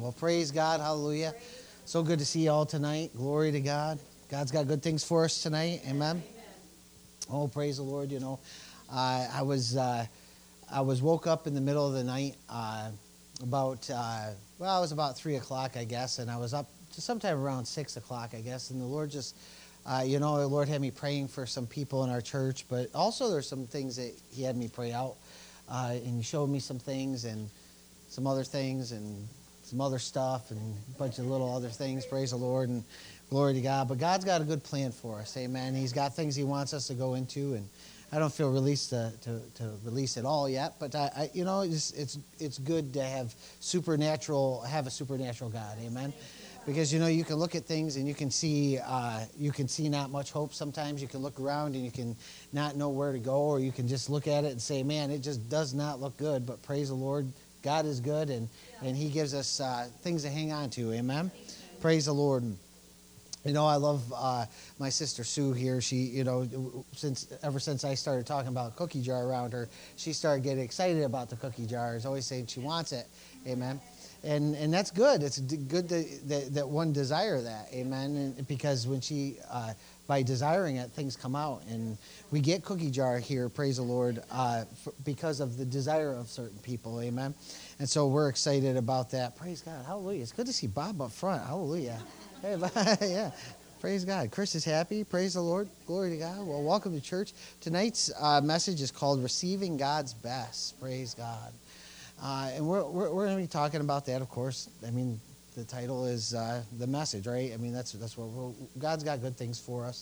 Well, praise God. Hallelujah. So good to see you all tonight. Glory to God. God's got good things for us tonight. Amen. Oh, praise the Lord. You know, I was woke up in the middle of the night it was about 3 o'clock, I guess, and I was up to sometime around 6 o'clock, I guess, and the Lord just, the Lord had me praying for some people in our church, but also there's some things that He had me pray out, and He showed me some things and some other things and some other stuff and a bunch of little other things. Praise the Lord and glory to God. But God's got a good plan for us. Amen. He's got things He wants us to go into, and I don't feel released to release it all yet. But it's good to have a supernatural God. Amen. Because you can look at things and you can see not much hope. Sometimes you can look around and you can not know where to go, or you can just look at it and say, "Man, it just does not look good." But praise the Lord, God is good, and He gives us things to hang on to. Amen. Praise the Lord. I love my sister Sue here. She, ever since I started talking about cookie jar around her, she started getting excited about the cookie jars, always saying she wants it. Amen. And that's good. It's good that one desire that. Amen. And because when she, by desiring it, things come out. And we get cookie jar here, praise the Lord, because of the desire of certain people. Amen. And so we're excited about that. Praise God. Hallelujah. It's good to see Bob up front. Hallelujah. Hey, yeah. Praise God. Chris is happy. Praise the Lord. Glory to God. Well, welcome to church. Tonight's message is called Receiving God's Best. Praise God. And we're going to be talking about that, of course. I mean, the title is the message, right? I mean, that's what God's got good things for us.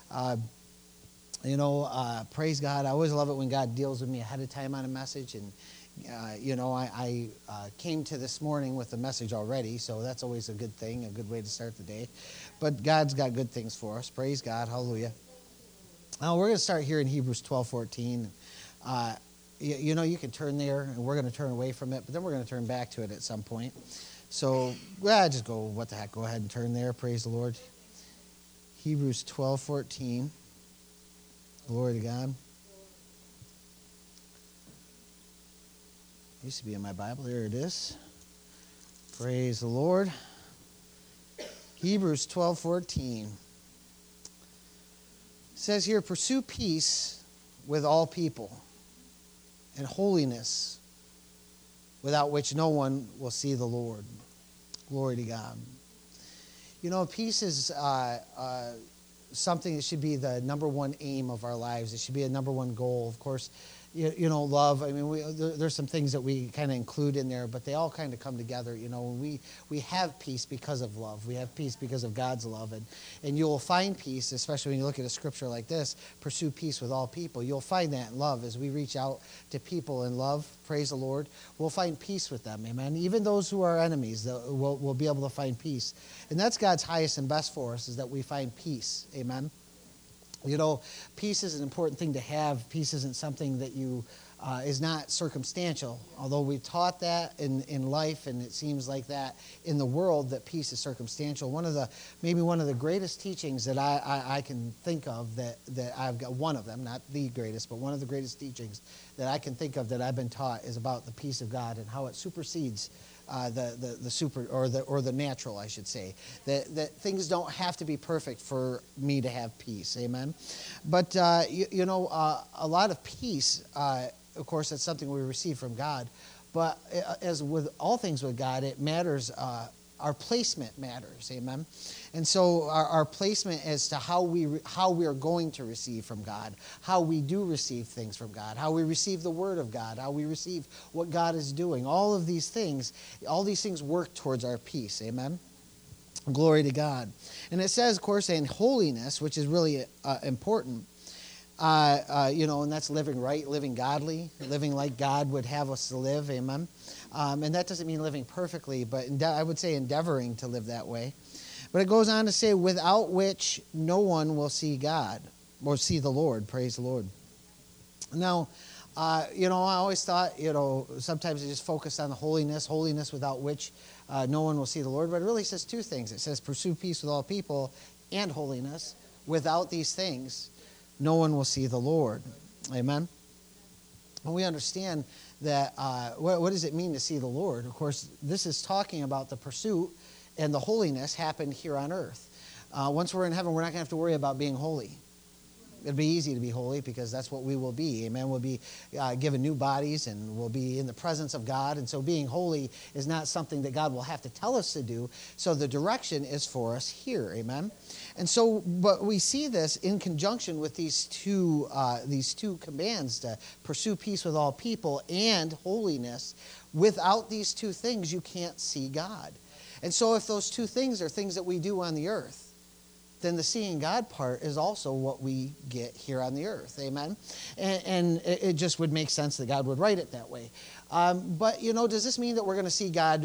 Praise God. I always love it when God deals with me ahead of time on a message. And, I came to this morning with a message already, so that's always a good thing, a good way to start the day. But God's got good things for us. Praise God. Hallelujah. Now, we're going to start here in Hebrews 12:14. You can turn there, and we're going to turn away from it, but then we're going to turn back to it at some point. So, just go, what the heck, go ahead and turn there. Praise the Lord. Hebrews 12:14. Glory to God. Used to be in my Bible. There it is. Praise the Lord. Hebrews 12:14. It says here, pursue peace with all people and holiness, without which no one will see the Lord. Glory to God. Peace is something that should be the number one aim of our lives. It should be a number one goal. Of course, love. I mean, there's some things that we kind of include in there, but they all kind of come together. We have peace because of love. We have peace because of God's love. And you'll find peace, especially when you look at a scripture like this, pursue peace with all people. You'll find that in love as we reach out to people in love. Praise the Lord. We'll find peace with them. Amen. Even those who are enemies, we'll be able to find peace. And that's God's highest and best for us, is that we find peace. Amen. Peace is an important thing to have. Peace isn't something that is not circumstantial. Although we've taught that in life, and it seems like that in the world, that peace is circumstantial. Maybe one of the greatest teachings that I can think of that I've got, one of them, not the greatest, but one of the greatest teachings that I can think of that I've been taught is about the peace of God and how it supersedes the super or the natural, I should say. That things don't have to be perfect for me to have peace. Amen. But a lot of peace, of course, that's something we receive from God. But as with all things with God, it matters. Our placement matters. Amen. And so our placement as to how we are going to receive from God, how we do receive things from God, how we receive the Word of God, how we receive what God is doing. All these things work towards our peace. Amen. Glory to God. And it says, of course, in holiness, which is really important. And that's living right, living godly, living like God would have us to live. Amen. And that doesn't mean living perfectly, but I would say endeavoring to live that way. But it goes on to say, without which no one will see God or see the Lord. Praise the Lord. Now, I always thought, sometimes I just focus on the holiness without which no one will see the Lord. But it really says two things. It says, pursue peace with all people and holiness. Without these things, no one will see the Lord. Amen. And we understand that what does it mean to see the Lord? Of course, this is talking about the pursuit and the holiness happened here on earth. Once we're in heaven, we're not going to have to worry about being holy. It'll be easy to be holy because that's what we will be. Amen. We'll be given new bodies and we'll be in the presence of God. And so being holy is not something that God will have to tell us to do. So the direction is for us here. Amen. And so, but we see this in conjunction with these two commands to pursue peace with all people and holiness. Without these two things, you can't see God. And so if those two things are things that we do on the earth, then the seeing God part is also what we get here on the earth. Amen? And it just would make sense that God would write it that way. But, does this mean that we're going to see God,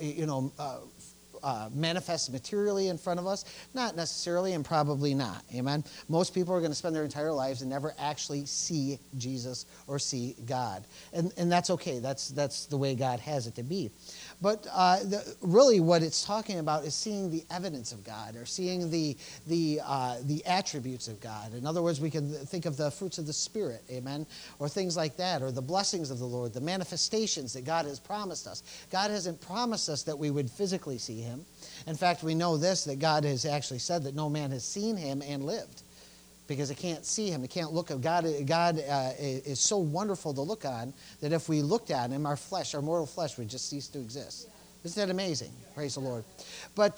manifest materially in front of us? Not necessarily, and probably not. Amen? Most people are going to spend their entire lives and never actually see Jesus or see God. And that's okay. That's the way God has it to be. But really what it's talking about is seeing the evidence of God or seeing the attributes of God. In other words, we can think of the fruits of the Spirit, amen, or things like that, or the blessings of the Lord, the manifestations that God has promised us. God hasn't promised us that we would physically see him. In fact, we know this, that God has actually said that no man has seen him and lived. Because it can't see him, it can't look at God. God is so wonderful to look on that if we looked at him, our mortal flesh would just cease to exist. Isn't that amazing? Praise the Lord. But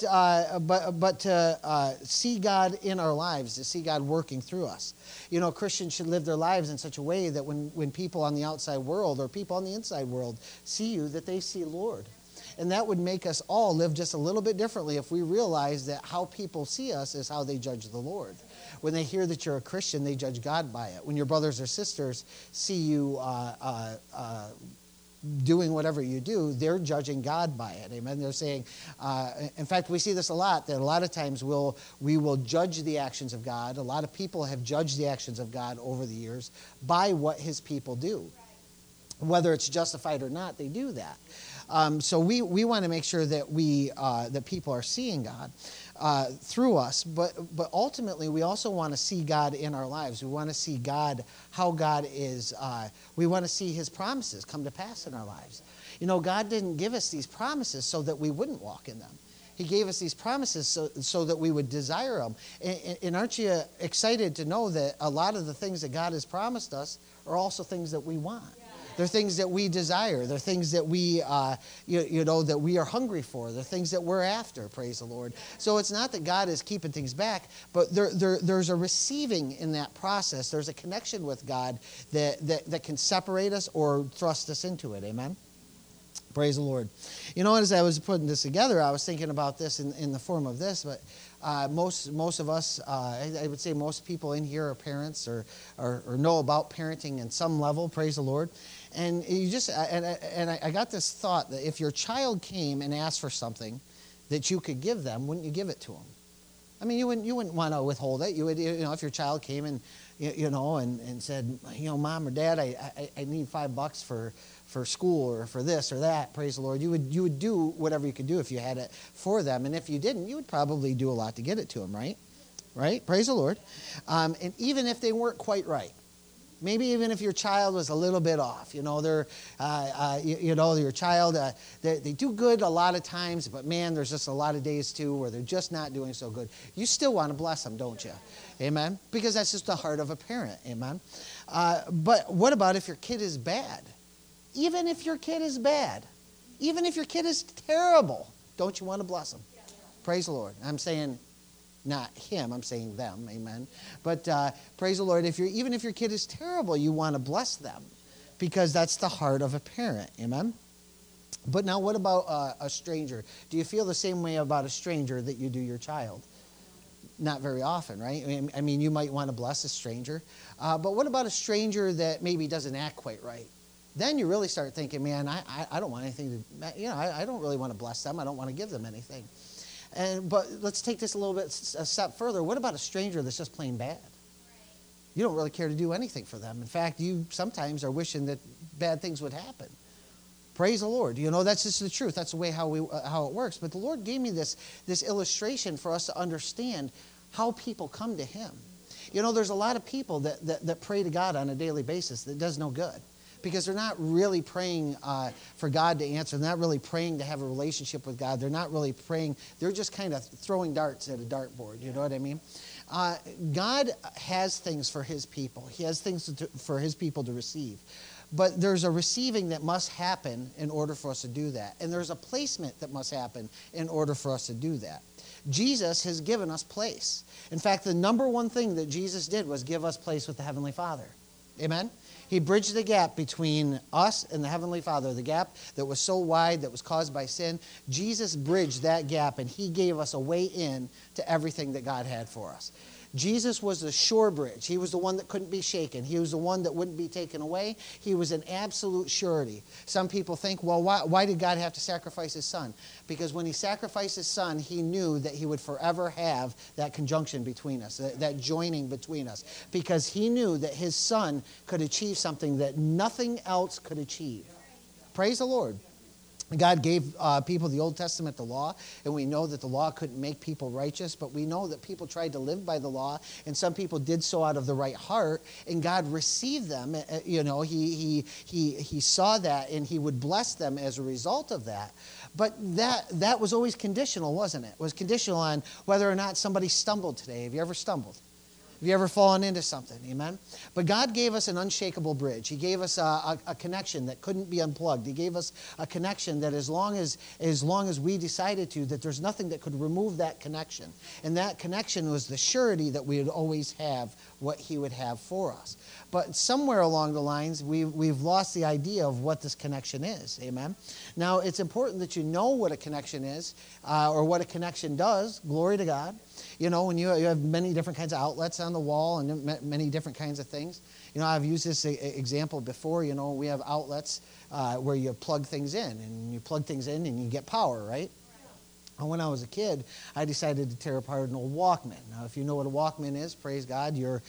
to see God in our lives, to see God working through us. Christians should live their lives in such a way that when people on the outside world or people on the inside world see you, that they see Lord. And that would make us all live just a little bit differently if we realize that how people see us is how they judge the Lord. When they hear that you're a Christian, they judge God by it. When your brothers or sisters see you doing whatever you do, they're judging God by it. Amen. They're saying, in fact, we see this a lot, that a lot of times we will judge the actions of God. A lot of people have judged the actions of God over the years by what his people do. Whether it's justified or not, they do that. So we want to make sure that that people are seeing God through us, but ultimately we also want to see God in our lives. We want to see God, how God is. We want to see his promises come to pass in our lives. God didn't give us these promises so that we wouldn't walk in them. He gave us these promises so that we would desire them. And aren't you excited to know that a lot of the things that God has promised us are also things that we want? They're things that we desire. They're things that we, that we are hungry for. They're things that we're after, praise the Lord. So it's not that God is keeping things back, but there's a receiving in that process. There's a connection with God that can separate us or thrust us into it, amen? Praise the Lord. As I was putting this together, I was thinking about this in the form of this, but most of us, I would say most people in here are parents or know about parenting in some level, praise the Lord. And I got this thought that if your child came and asked for something that you could give them, wouldn't you give it to them? I mean, you wouldn't want to withhold it. You would, if your child came and said, Mom or Dad, I need $5 for school or for this or that, praise the Lord. You would do whatever you could do if you had it for them. And if you didn't, you would probably do a lot to get it to them, right? Right? Praise the Lord. And even if they weren't quite right. Maybe even if your child was a little bit off, your child, they do good a lot of times, but man, there's just a lot of days too where they're just not doing so good. You still want to bless them, don't you? Amen? Because that's just the heart of a parent, amen? But what about if your kid is bad? Even if your kid is bad, even if your kid is terrible, don't you want to bless them? Praise the Lord. I'm saying not him, I'm saying them, amen. But praise the Lord, even if your kid is terrible, you want to bless them because that's the heart of a parent, amen. But now what about a stranger? Do you feel the same way about a stranger that you do your child? Not very often, right? I mean, you might want to bless a stranger. But what about a stranger that maybe doesn't act quite right? Then you really start thinking, man, I don't want anything to, I don't really want to bless them. I don't want to give them anything. But let's take this a step further. What about a stranger that's just plain bad? You don't really care to do anything for them. In fact, you sometimes are wishing that bad things would happen. Praise the Lord. That's just the truth. That's the way how it works. But the Lord gave me this illustration for us to understand how people come to him. There's a lot of people that pray to God on a daily basis that does no good. because they're not really praying for God to answer. They're not really praying to have a relationship with God. They're not really praying. They're just kind of throwing darts at a dartboard. You know what I mean? God has things for his people. He has things for his people to receive. But there's a receiving that must happen in order for us to do that. And there's a placement that must happen in order for us to do that. Jesus has given us place. In fact, the number one thing that Jesus did was give us place with the Heavenly Father. Amen? He bridged the gap between us and the Heavenly Father, the gap that was so wide, that was caused by sin. Jesus bridged that gap, and he gave us a way in to everything that God had for us. Jesus was the sure bridge. He was the one that couldn't be shaken. He was the one that wouldn't be taken away. He was an absolute surety. Some people think, well, why did God have to sacrifice his son? Because when he sacrificed his son, he knew that he would forever have that conjunction between us, that joining between us. Because he knew that his son could achieve something that nothing else could achieve. Praise the Lord. God gave people the Old Testament, the law, and we know that the law couldn't make people righteous, but we know that people tried to live by the law, and some people did so out of the right heart, and God received them. You know, he saw that, and he would bless them as a result of that. But that was always conditional, wasn't it? It was conditional on whether or not somebody stumbled today. Have you ever stumbled? Have you ever fallen into something? Amen? But God gave us an unshakable bridge. He gave us a connection that couldn't be unplugged. He gave us a connection that as long as we decided to, that there's nothing that could remove that connection. And that connection was the surety that we would always have what he would have for us. But somewhere along the lines, we've lost the idea of what this connection is. Amen? Now, it's important that you know what a connection is or what a connection does. Glory to God. You know, when you have many different kinds of outlets on the wall and many different kinds of things. You know, I've used this example before. You know, we have outlets where you plug things in, and you plug things in and you get power, right? And when I was a kid, I decided to tear apart an old Walkman. Now, if you know what a Walkman is, praise God, you're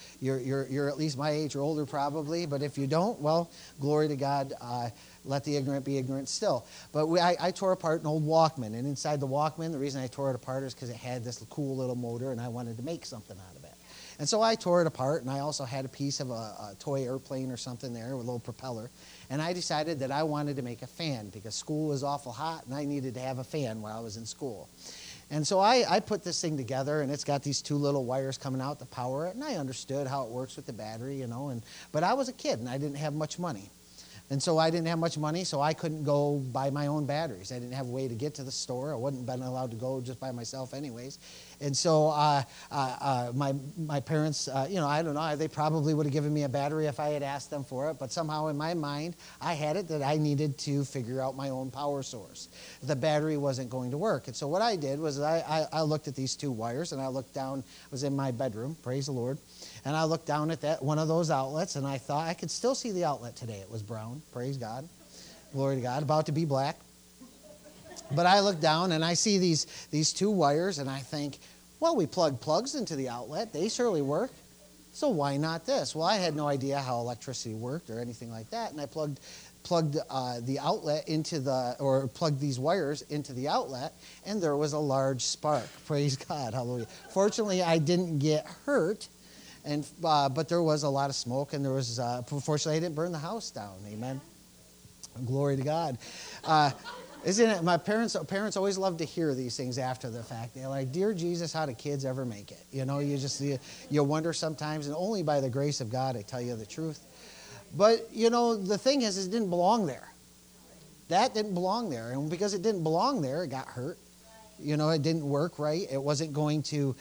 at least my age or older probably. But if you don't, well, glory to God. Let the ignorant be ignorant still. But I tore apart an old Walkman. And inside the Walkman, the reason I tore it apart is because it had this cool little motor, and I wanted to make something out of it. And so I tore it apart, and I also had a piece of a toy airplane or something there with a little propeller. And I decided that I wanted to make a fan because school was awful hot, and I needed to have a fan while I was in school. And so I put this thing together, and it's got these two little wires coming out to power it. And I understood how it works with the battery, you know. But I was a kid, and I didn't have much money. And so I didn't have much money, so I couldn't go buy my own batteries. I didn't have a way to get to the store. I wouldn't have been allowed to go just by myself anyways. And so my parents, you know, I don't know, they probably would have given me a battery if I had asked them for it. But somehow in my mind, I had it that I needed to figure out my own power source. The battery wasn't going to work. And so what I did was I looked at these two wires, and I looked down. I was in my bedroom, praise the Lord. And I looked down at that one of those outlets, and I thought I could still see the outlet today. It was brown, praise God, glory to God, about to be black. But I look down, and I see these two wires, and I think, well, we plug plugs into the outlet. They surely work. So why not this? Well, I had no idea how electricity worked or anything like that, and I plugged the outlet plugged these wires into the outlet, and there was a large spark. Praise God, hallelujah. Fortunately, I didn't get hurt. But there was a lot of smoke, and there was, fortunately, I didn't burn the house down. Amen. Glory to God. Isn't it? My parents always love to hear these things after the fact. They're like, "Dear Jesus, how do kids ever make it?" You know, you wonder sometimes, and only by the grace of God, I tell you the truth. But, you know, the thing is, it didn't belong there. That didn't belong there. And because it didn't belong there, it got hurt. You know, it didn't work right. It wasn't going to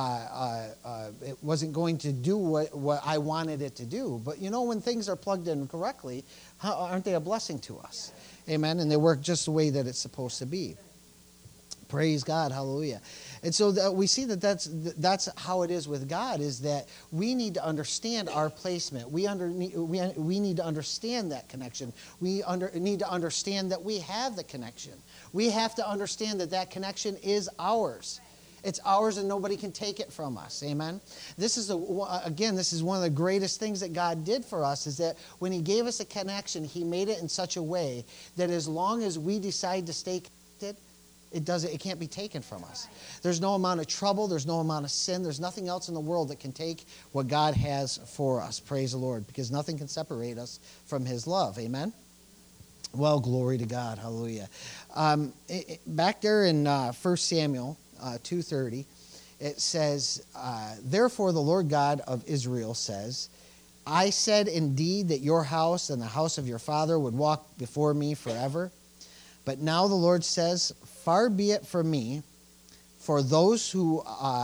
do what I wanted it to do. But you know, when things are plugged in correctly, aren't they a blessing to us? Amen. And they work just the way that it's supposed to be. Praise God, hallelujah. And so we see that's how it is with God, is that we need to understand our placement. We need to understand that connection. We need to understand that we have the connection. We have to understand that connection is ours. It's ours, and nobody can take it from us. Amen. This is one of the greatest things that God did for us, is that when he gave us a connection, he made it in such a way that as long as we decide to stay connected, It can't be taken from us. There's no amount of trouble. There's no amount of sin. There's nothing else in the world that can take what God has for us. Praise the Lord. Because nothing can separate us from his love. Amen? Well, glory to God. Hallelujah. Back there in 1 Samuel 2:30, it says, therefore the Lord God of Israel says, I said indeed that your house and the house of your father would walk before me forever. But now the Lord says, far be it from me, for those who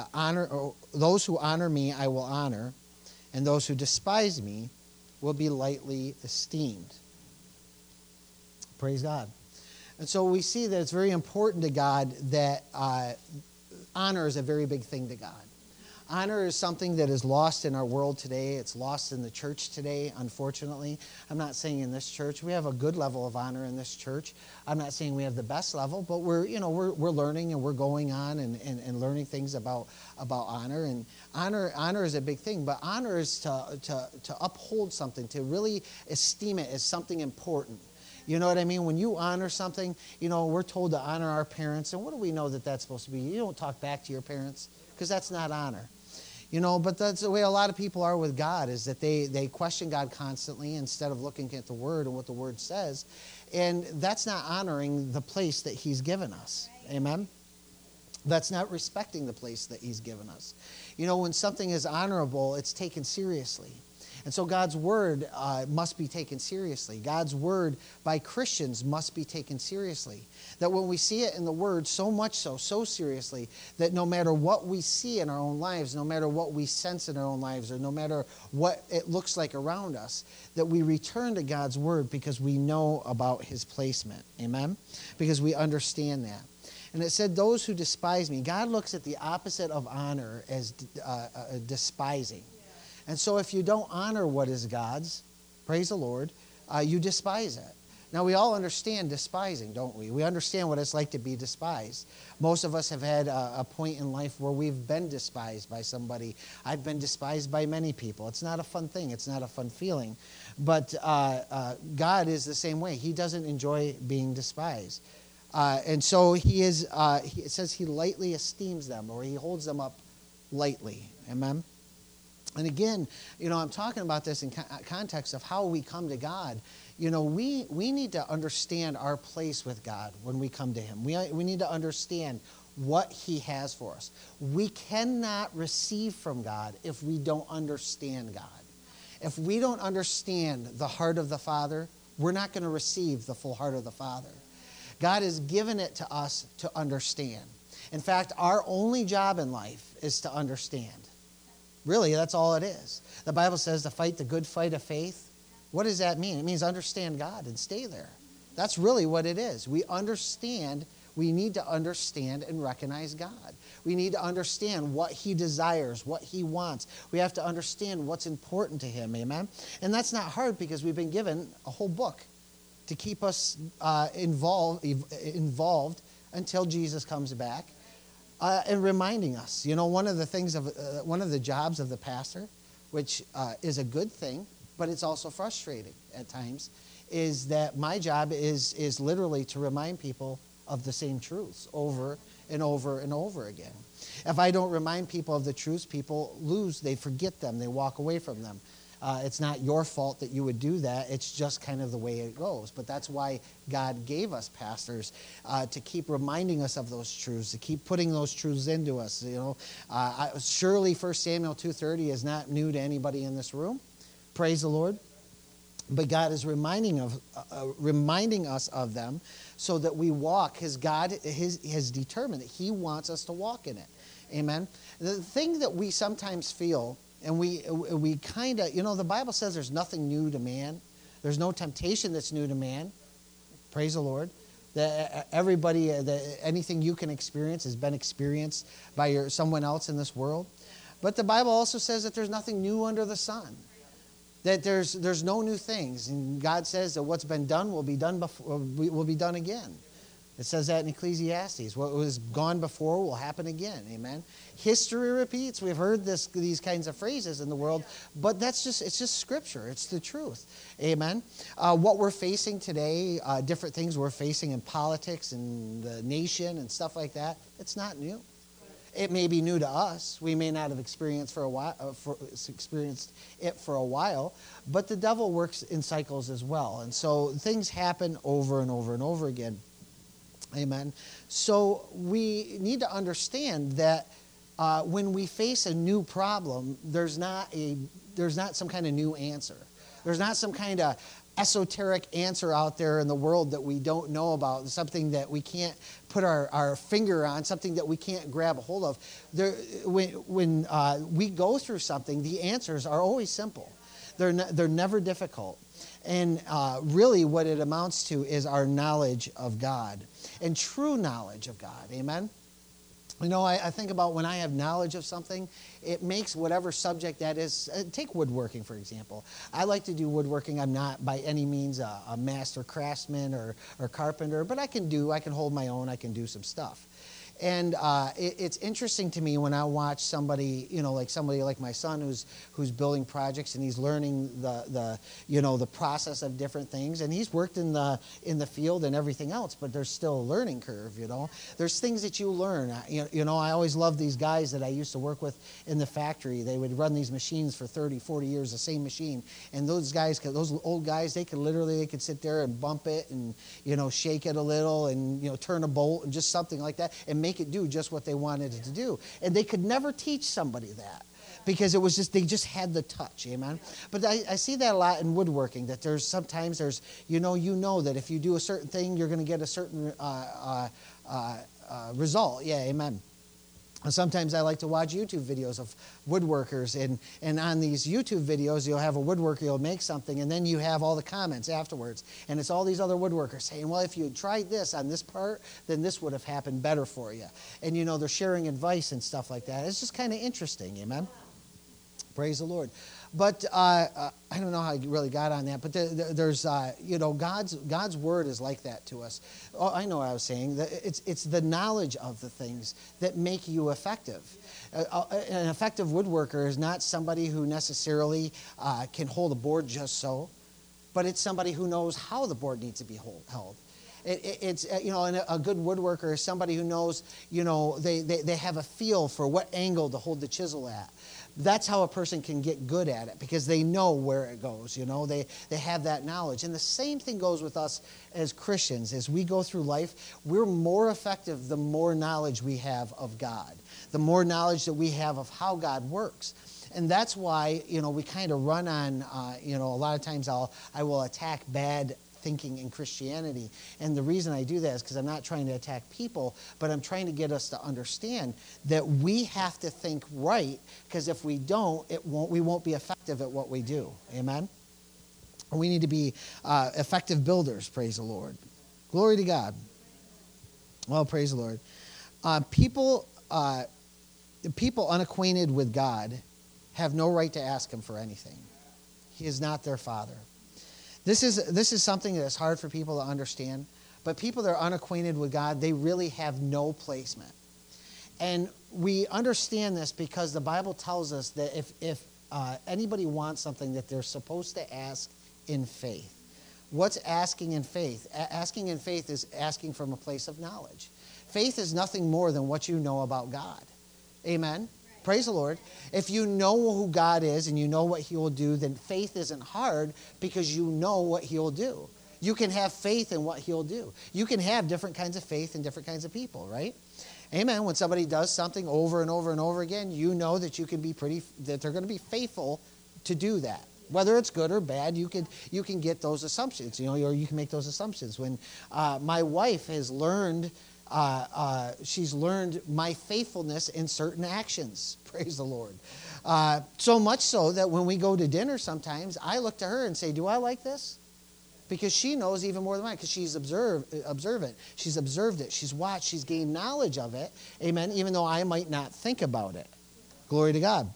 honor me I will honor, and those who despise me will be lightly esteemed. Praise God. And so we see that it's very important to God that honor is a very big thing to God. Honor is something that is lost in our world today. It's lost in the church today, unfortunately. I'm not saying in this church. We have a good level of honor in this church. I'm not saying we have the best level, but we're learning and we're going on and learning things about honor. And honor is a big thing, but honor is to uphold something, to really esteem it as something important. You know what I mean? When you honor something, we're told to honor our parents. And what do we know that that's supposed to be? You don't talk back to your parents because that's not honor. But that's the way a lot of people are with God, is that they question God constantly instead of looking at the Word and what the Word says. And that's not honoring the place that he's given us. Amen? That's not respecting the place that he's given us. When something is honorable, it's taken seriously. And so God's word must be taken seriously. God's word by Christians must be taken seriously. That when we see it in the word so much so seriously, that no matter what we see in our own lives, no matter what we sense in our own lives, or no matter what it looks like around us, that we return to God's word because we know about his placement. Amen? Because we understand that. And it said, those who despise me. God looks at the opposite of honor as despising. And so if you don't honor what is God's, praise the Lord, you despise it. Now, we all understand despising, don't we? We understand what it's like to be despised. Most of us have had a point in life where we've been despised by somebody. I've been despised by many people. It's not a fun thing. It's not a fun feeling. But God is the same way. He doesn't enjoy being despised. And so it says he lightly esteems them, or he holds them up lightly. Amen? And again, I'm talking about this in context of how we come to God. We need to understand our place with God when we come to him. We need to understand what he has for us. We cannot receive from God if we don't understand God. If we don't understand the heart of the Father, we're not going to receive the full heart of the Father. God has given it to us to understand. In fact, our only job in life is to understand. Really, that's all it is. The Bible says to fight the good fight of faith. What does that mean? It means understand God and stay there. That's really what it is. We need to understand and recognize God. We need to understand what he desires, what he wants. We have to understand what's important to him, amen? And that's not hard because we've been given a whole book to keep us involved until Jesus comes back. And reminding us, one of the jobs of the pastor, which is a good thing, but it's also frustrating at times, is that my job is literally to remind people of the same truths over and over and over again. If I don't remind people of the truths, people lose, they forget them, they walk away from them. It's not your fault that you would do that. It's just kind of the way it goes. But that's why God gave us pastors, to keep reminding us of those truths, to keep putting those truths into us. Surely 1 Samuel 2:30 is not new to anybody in this room. Praise the Lord. But God is reminding us of them so that we walk. Because God has determined that he wants us to walk in it. Amen. The thing that we sometimes feel, and we kind of, the Bible says there's nothing new to man. There's no temptation that's new to man. Praise the Lord. Everybody, anything you can experience has been experienced by someone else in this world. But the Bible also says that there's nothing new under the sun. That there's no new things. And God says that what's been done will be done again. It says that in Ecclesiastes. What was gone before will happen again. Amen. History repeats. We've heard these kinds of phrases in the world, but it's just scripture. It's the truth. Amen. What we're facing today, different things we're facing in politics and the nation and stuff like that, it's not new. It may be new to us. We may not have experienced it for a while, but the devil works in cycles as well. And so things happen over and over and over again. Amen. So we need to understand that when we face a new problem, there's not some kind of new answer. There's not some kind of esoteric answer out there in the world that we don't know about, something that we can't put our finger on, something that we can't grab a hold of. When we go through something, the answers are always simple. They're never difficult. And really what it amounts to is our knowledge of God and true knowledge of God. Amen? You know, I think about when I have knowledge of something, it makes whatever subject that is. Take woodworking, for example. I like to do woodworking. I'm not by any means a master craftsman or carpenter, but I can hold my own. I can do some stuff. And it's interesting to me when I watch somebody, like somebody like my son who's building projects and he's learning the process of different things, and he's worked in the field and everything else, but there's still a learning curve. There's things that you learn. I always love these guys that I used to work with in the factory. They would run these machines for 30, 40 years, the same machine, and those old guys, they could sit there and bump it and shake it a little and turn a bolt and just something like that and make it do just what they wanted it to do. And they could never teach somebody that because they just had the touch. Amen. But I see that a lot in woodworking, that sometimes there's that if you do a certain thing, you're going to get a certain result. Yeah, amen. And sometimes I like to watch YouTube videos of woodworkers, and on these YouTube videos, you'll have a woodworker, you'll make something, and then you have all the comments afterwards. And it's all these other woodworkers saying, well, if you had tried this on this part, then this would have happened better for you. And, they're sharing advice and stuff like that. It's just kind of interesting, amen? Praise the Lord. But I don't know how I really got on that, but there's, God's word is like that to us. Oh, I know what I was saying. It's the knowledge of the things that make you effective. An effective woodworker is not somebody who necessarily can hold a board just so, but it's somebody who knows how the board needs to be held. And a good woodworker is somebody who knows, they have a feel for what angle to hold the chisel at. That's how a person can get good at it, because they know where it goes. They have that knowledge. And the same thing goes with us as Christians. As we go through life, we're more effective the more knowledge we have of God, the more knowledge that we have of how God works. And that's why, we kind of run on, a lot of times I will attack bad thinking in Christianity. And the reason I do that is because I'm not trying to attack people, but I'm trying to get us to understand that we have to think right, because if we don't, we won't be effective at what we do. Amen? We need to be effective builders, praise the Lord. Glory to God. Well, praise the Lord. People unacquainted with God have no right to ask him for anything. He is not their father. This is something that's hard for people to understand, but people that are unacquainted with God, they really have no placement. And we understand this because the Bible tells us that if anybody wants something, that they're supposed to ask in faith. What's asking in faith? Asking in faith is asking from a place of knowledge. Faith is nothing more than what you know about God. Amen? Praise the Lord. If you know who God is and you know what he will do, then faith isn't hard because you know what he'll do. You can have faith in what he'll do. You can have different kinds of faith in different kinds of people, right? Amen. When somebody does something over and over and over again, you know that that they're going to be faithful to do that. Whether it's good or bad, you can get those assumptions, or you can make those assumptions. When my wife has learned, she's learned my faithfulness in certain actions. Praise the Lord. So much so that when we go to dinner sometimes, I look to her and say, do I like this? Because she knows even more than I, because she's observant. She's observed it. She's watched. She's gained knowledge of it. Amen. Even though I might not think about it. Glory to God.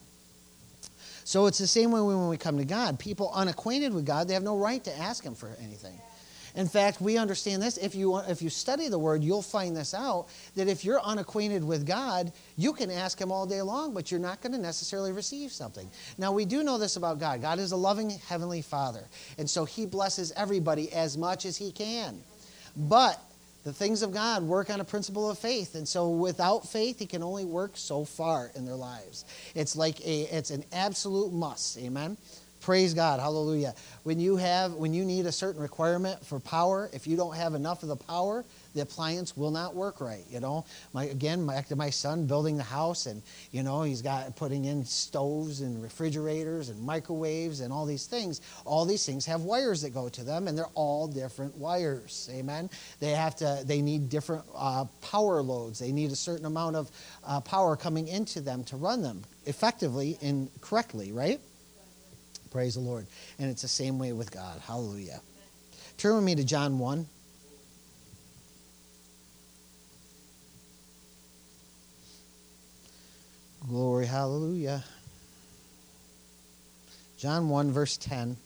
So it's the same way when we come to God. People unacquainted with God, they have no right to ask him for anything. In fact, we understand this. If you study the Word, you'll find this out, that if you're unacquainted with God, you can ask Him all day long, but you're not going to necessarily receive something. Now, we do know this about God. God is a loving Heavenly Father, and so He blesses everybody as much as He can. But the things of God work on a principle of faith, and so without faith, He can only work so far in their lives. It's an absolute must. Amen. Praise God. Hallelujah. When you need a certain requirement for power, if you don't have enough of the power, the appliance will not work right. Back to my son building the house, and he's got putting in stoves and refrigerators and microwaves and all these things. All these things have wires that go to them, and they're all different wires. Amen. They need different power loads. They need a certain amount of power coming into them to run them effectively and correctly, right? Praise the Lord. And it's the same way with God. Hallelujah. Turn with me to John 1. Glory, hallelujah. John 1, verse 10.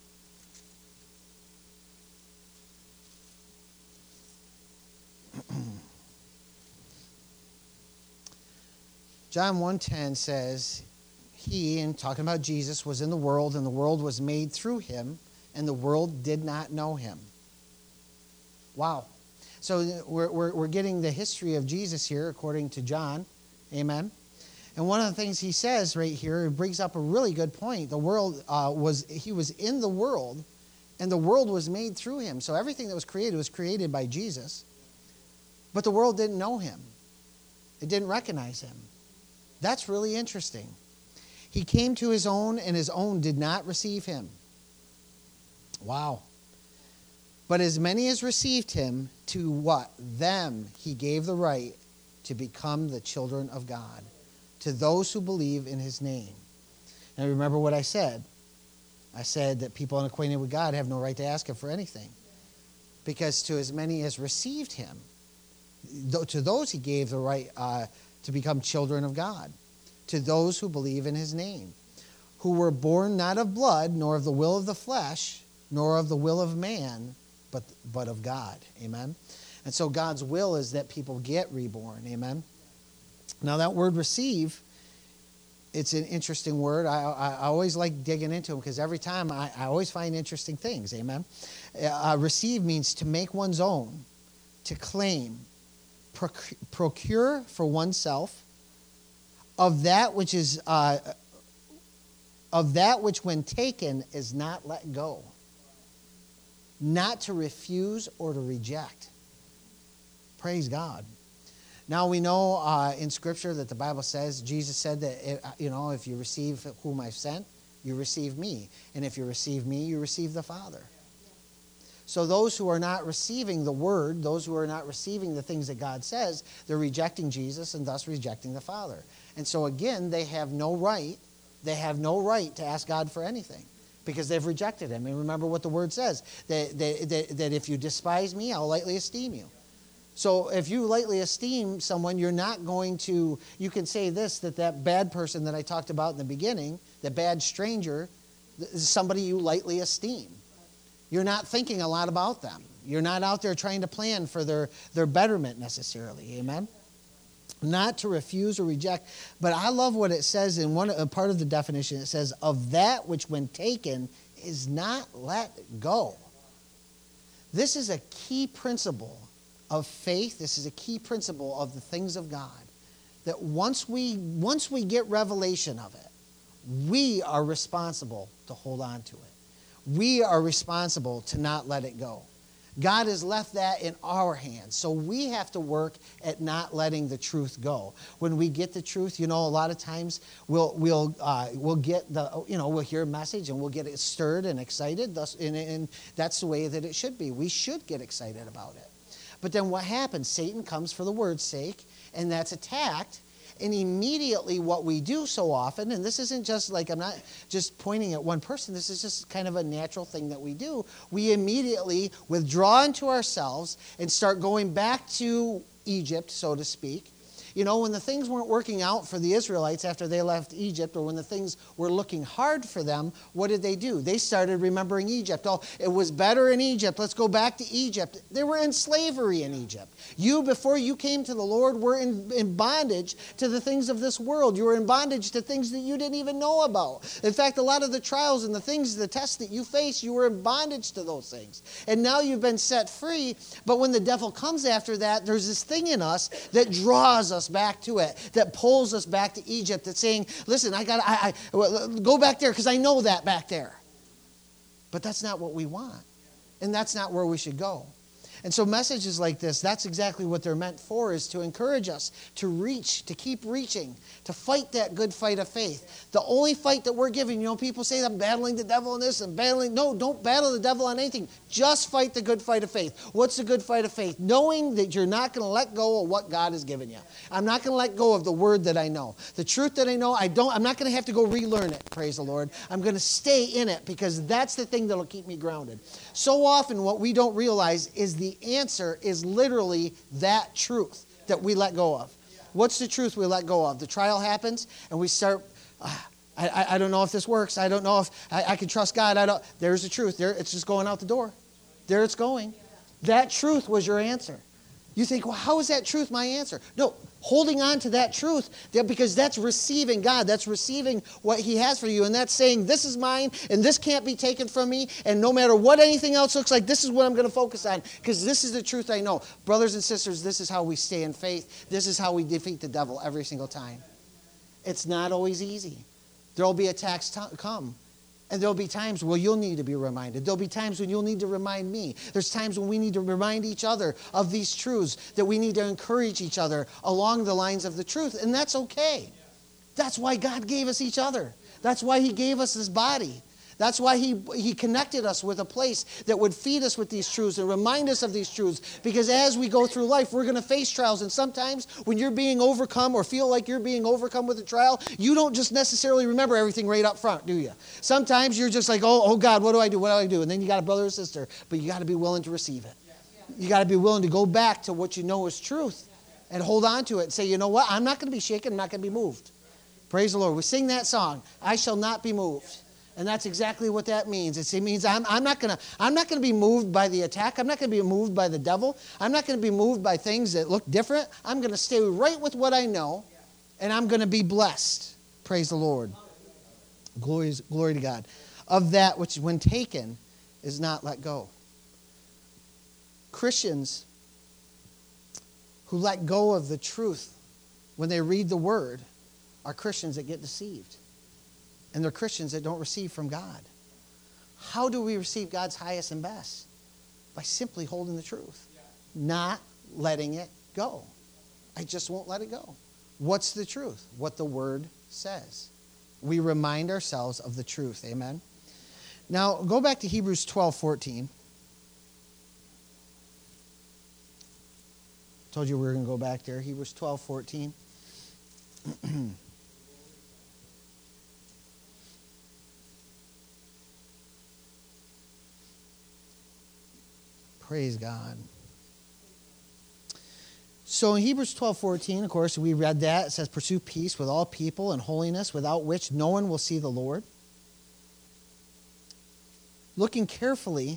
John 1:10 says, He, and talking about Jesus, was in the world, and the world was made through Him, and the world did not know Him. Wow. So we're getting the history of Jesus here according to John. Amen. And one of the things he says right here, it brings up a really good point. The world He was in the world, and the world was made through Him. So everything that was created by Jesus. But the world didn't know Him. It didn't recognize Him. That's really interesting. He came to His own, and His own did not receive Him. Wow. But as many as received Him, to what? Them He gave the right to become the children of God, to those who believe in His name. And remember what I said. I said that people unacquainted with God have no right to ask Him for anything. Because to as many as received Him, to those He gave the right to become children of God, to those who believe in His name, who were born not of blood, nor of the will of the flesh, nor of the will of man, but of God. Amen. And so God's will is that people get reborn. Amen. Now that word receive, it's an interesting word. I always like digging into them because every time I always find interesting things. Amen. Receive means to make one's own, to claim, procure for oneself, of that which when taken is not let go, not to refuse or to reject. Praise God. Now we know in Scripture that the Bible says, Jesus said that if you receive whom I've sent, you receive me, and if you receive me, you receive the Father. So those who are not receiving the Word, those who are not receiving the things that God says, they're rejecting Jesus and thus rejecting the Father. And so again, they have no right to ask God for anything because they've rejected Him. And remember what the Word says, that if you despise me, I'll lightly esteem you. So if you lightly esteem someone, you're not going to, you can say this, that bad person that I talked about in the beginning, the bad stranger, is somebody you lightly esteem. You're not thinking a lot about them. You're not out there trying to plan for their betterment necessarily. Amen? Not to refuse or reject. But I love what it says in a part of the definition. It says, of that which when taken is not let go. This is a key principle of faith. This is a key principle of the things of God. That once we get revelation of it, we are responsible to hold on to it. We are responsible to not let it go. God has left that in our hands. So we have to work at not letting the truth go. When we get the truth, a lot of times we'll get we'll hear a message and we'll get it stirred and excited. And that's the way that it should be. We should get excited about it. But then what happens? Satan comes for the word's sake, and that's attacked. And immediately what we do so often, and this isn't just like, I'm not just pointing at one person, this is just kind of a natural thing that we do. We immediately withdraw into ourselves and start going back to Egypt, so to speak. You know, when the things weren't working out for the Israelites after they left Egypt, or when the things were looking hard for them, what did they do? They started remembering Egypt. Oh, it was better in Egypt. Let's go back to Egypt. They were in slavery in Egypt. You, before you came to the Lord, were in bondage to the things of this world. You were in bondage to things that you didn't even know about. In fact, a lot of the trials and the things, the tests that you face, you were in bondage to those things. And now you've been set free, but when the devil comes after that, there's this thing in us that draws us back to it, that pulls us back to Egypt, that's saying, listen, I go back there because I know that back there. But that's not what we want. And that's not where we should go. And so messages like this, that's exactly what they're meant for, is to encourage us to reach, to keep reaching, to fight that good fight of faith. The only fight that we're giving, you know, people say, I'm battling the devil on this and battling. No, don't battle the devil on anything. Just fight the good fight of faith. What's the good fight of faith? Knowing that you're not going to let go of what God has given you. I'm not going to let go of the word that I know. The truth that I know, I'm not going to have to go relearn it, praise the Lord. I'm going to stay in it because that's the thing that will keep me grounded. So often what we don't realize is the answer is literally that truth that we let go of. What's the truth we let go of? The trial happens and we start, I don't know if this works. I don't know if I can trust God. There's the truth. There, it's just going out the door. There it's going. That truth was your answer. You think, well, how is that truth my answer? No, holding on to that truth, because that's receiving God. That's receiving what he has for you. And that's saying, this is mine, and this can't be taken from me. And no matter what anything else looks like, this is what I'm going to focus on, because this is the truth I know. Brothers and sisters, this is how we stay in faith. This is how we defeat the devil every single time. It's not always easy. There will be attacks come. And there'll be times where you'll need to be reminded. There'll be times when you'll need to remind me. There's times when we need to remind each other of these truths, that we need to encourage each other along the lines of the truth. And that's okay. That's why God gave us each other. That's why he gave us this body. That's why he connected us with a place that would feed us with these truths and remind us of these truths. Because as we go through life, we're going to face trials. And sometimes when you're being overcome or feel like you're being overcome with a trial, you don't just necessarily remember everything right up front, do you? Sometimes you're just like, oh God, what do I do? What do I do? And then you got a brother or sister, but you got to be willing to receive it. You got to be willing to go back to what you know is truth and hold on to it and say, you know what? I'm not going to be shaken. I'm not going to be moved. Praise the Lord. We sing that song, I shall not be moved. And that's exactly what that means. It means I'm not going to be moved by the attack. I'm not going to be moved by the devil. I'm not going to be moved by things that look different. I'm going to stay right with what I know, and I'm going to be blessed. Praise the Lord. Glory to God. Of that which, when taken, is not let go. Christians who let go of the truth when they read the word are Christians that get deceived. And they're Christians that don't receive from God. How do we receive God's highest and best? By simply holding the truth. Not letting it go. I just won't let it go. What's the truth? What the Word says. We remind ourselves of the truth. Amen? Now, go back to Hebrews 12:14. Told you we were going to go back there. Hebrews 12:14. Praise God. So in Hebrews 12:14, of course, we read that. It says, pursue peace with all people and holiness, without which no one will see the Lord. Looking carefully,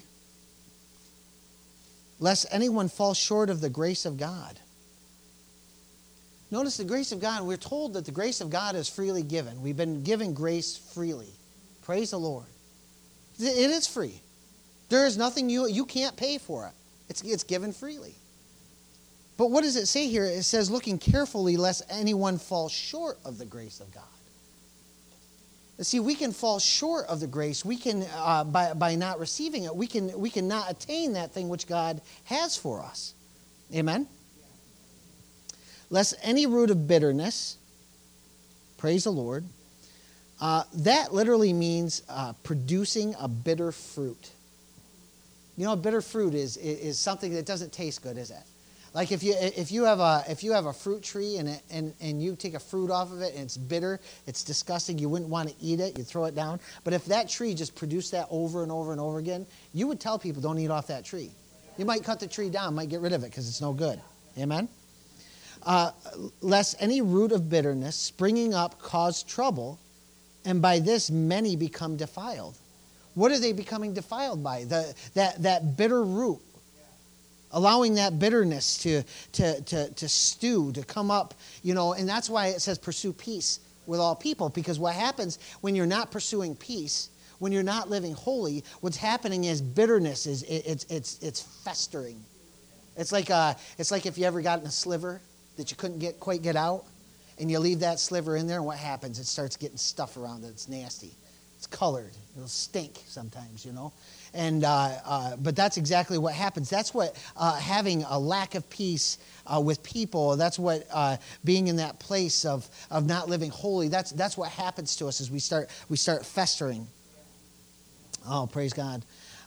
lest anyone fall short of the grace of God. Notice the grace of God. We're told that the grace of God is freely given. We've been given grace freely. Praise the Lord. It is free. There is nothing you can't pay for it. It's given freely. But what does it say here? It says, looking carefully lest anyone fall short of the grace of God. See, we can fall short of the grace. We can, by not receiving it, we can not attain that thing which God has for us. Amen? Lest any root of bitterness, praise the Lord, that literally means producing a bitter fruit. You know, bitter fruit is something that doesn't taste good, is it? Like if you have a fruit tree and you take a fruit off of it and it's bitter, it's disgusting, you wouldn't want to eat it, you'd throw it down. But if that tree just produced that over and over and over again, you would tell people, don't eat off that tree. You might cut the tree down, might get rid of it because it's no good. Amen? lest any root of bitterness springing up cause trouble, and by this many become defiled. What are they becoming defiled by? That bitter root. Allowing that bitterness to stew, to come up, and that's why it says pursue peace with all people. Because what happens when you're not pursuing peace, when you're not living holy, what's happening is bitterness it's festering. It's like if you ever gotten a sliver that you couldn't quite get out, and you leave that sliver in there, and what happens? It starts getting stuff around it. It's nasty. It's colored. It'll stink sometimes, And but that's exactly what happens. That's what having a lack of peace with people. That's what being in that place of not living holy. That's what happens to us as we start festering. Oh, praise God.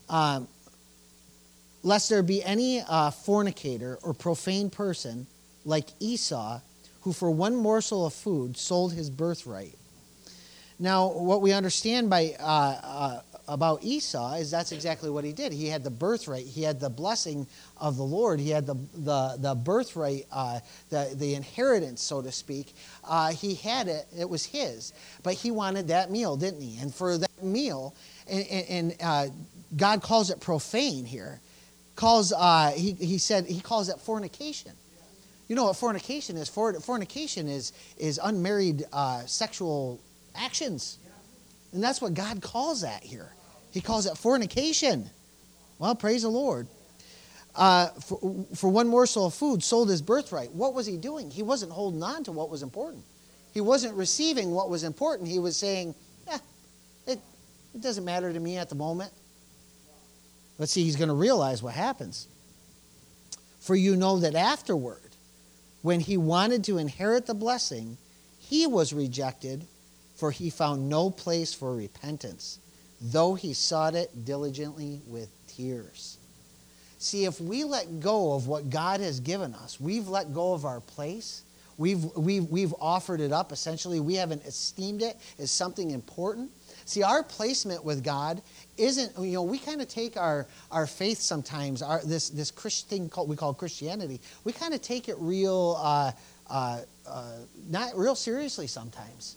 Lest there be any fornicator or profane person like Esau, who for one morsel of food sold his birthright. Now, what we understand about Esau is that's exactly what he did. He had the birthright. He had the blessing of the Lord. He had the birthright, the inheritance, so to speak. He had it. It was his. But he wanted that meal, didn't he? And for that meal, and God calls it profane here. He said he calls it fornication. You know what fornication is? Fornication is unmarried sexual actions. And that's what God calls that here. He calls it fornication. Well, praise the Lord. For one morsel of food, sold his birthright. What was he doing? He wasn't holding on to what was important. He wasn't receiving what was important. He was saying, it doesn't matter to me at the moment. Let's see, he's going to realize what happens. For you know that afterward, when he wanted to inherit the blessing, he was rejected, for he found no place for repentance, though he sought it diligently with tears. See, if we let go of what God has given us, we've let go of our place. We've offered it up. Essentially, we haven't esteemed it as something important. See, our placement with God isn't, we kind of take our faith sometimes, this Christian thing we call Christianity, we kind of take it not real seriously sometimes.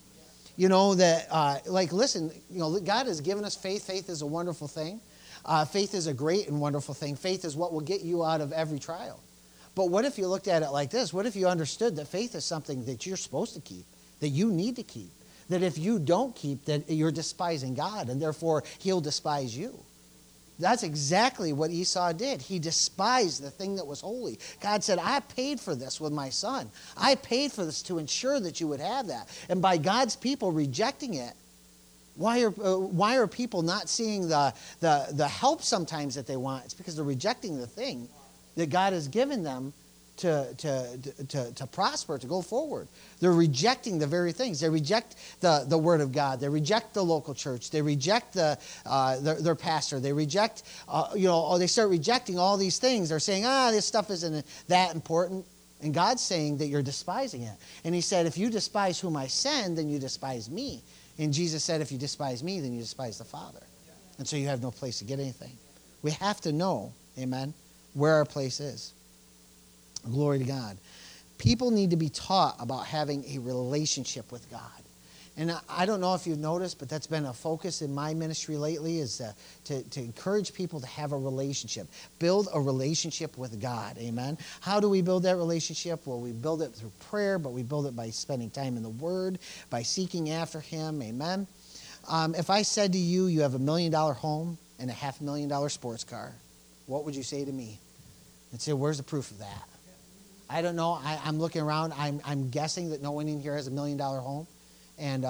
Listen, God has given us faith. Faith is a wonderful thing. Faith is a great and wonderful thing. Faith is what will get you out of every trial. But what if you looked at it like this? What if you understood that faith is something that you're supposed to keep, that you need to keep? That if you don't keep, that you're despising God, and therefore he'll despise you. That's exactly what Esau did. He despised the thing that was holy. God said, I paid for this with my son. I paid for this to ensure that you would have that. And by God's people rejecting it, why are people not seeing the help sometimes that they want? It's because they're rejecting the thing that God has given them to prosper, to go forward. They're rejecting the very things. They reject the Word of God. They reject the local church. They reject their pastor. They reject, they start rejecting all these things. They're saying, this stuff isn't that important. And God's saying that you're despising it. And he said, if you despise whom I send, then you despise me. And Jesus said, if you despise me, then you despise the Father. And so you have no place to get anything. We have to know, amen, where our place is. Glory to God. People need to be taught about having a relationship with God. And I don't know if you've noticed, but that's been a focus in my ministry lately, is to encourage people to have a relationship. Build a relationship with God. Amen. How do we build that relationship? Well, we build it through prayer, but we build it by spending time in the Word, by seeking after Him. Amen. If I said to you, you have $1 million home and a $500,000 sports car, what would you say to me? I'd say, where's the proof of that? I don't know. I'm looking around. I'm guessing that no one in here has $1 million home and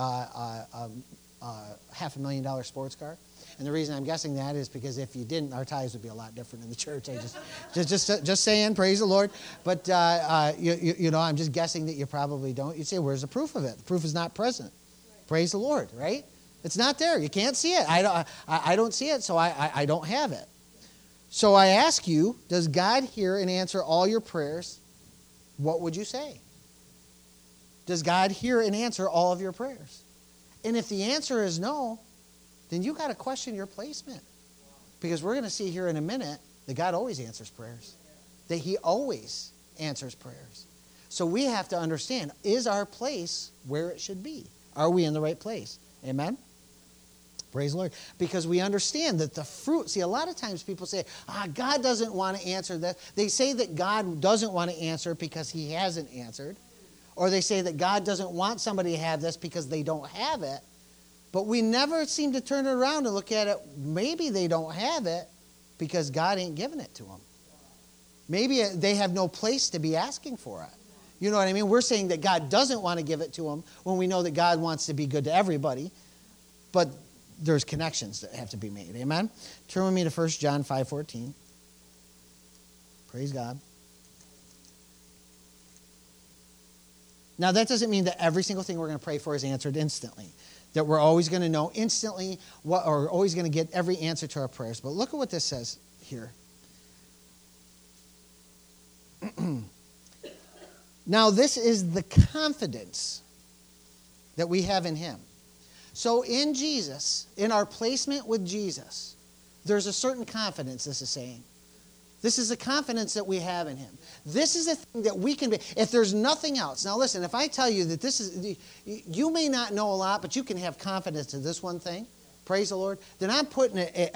$500,000 sports car. And the reason I'm guessing that is because if you didn't, our tithes would be a lot different in the church. Just saying, praise the Lord. But I'm just guessing that you probably don't. You'd say, where's the proof of it? The proof is not present. Praise the Lord, right? It's not there. You can't see it. I don't see it, so I don't have it. So I ask you, does God hear and answer all your prayers? What would you say? Does God hear and answer all of your prayers? And if the answer is no, then you got to question your placement. Because we're going to see here in a minute that God always answers prayers. That He always answers prayers. So we have to understand, is our place where it should be? Are we in the right place? Amen? Praise the Lord. Because we understand that the fruit, see, a lot of times people say, God doesn't want to answer that. They say that God doesn't want to answer because he hasn't answered. Or they say that God doesn't want somebody to have this because they don't have it. But we never seem to turn it around and look at it. Maybe they don't have it because God ain't giving it to them. Maybe they have no place to be asking for it. You know what I mean? We're saying that God doesn't want to give it to them when we know that God wants to be good to everybody. But there's connections that have to be made. Amen? Turn with me to 1 John 5:14. Praise God. Now, that doesn't mean that every single thing we're going to pray for is answered instantly. That we're always going to know instantly or always going to get every answer to our prayers. But look at what this says here. Now, this is the confidence that we have in him. So in Jesus, in our placement with Jesus, there's a certain confidence, this is saying. This is the confidence that we have in him. This is a thing that we can be. If there's nothing else. Now listen, if I tell you that this is, you may not know a lot, but you can have confidence in this one thing. Praise the Lord. Then I'm putting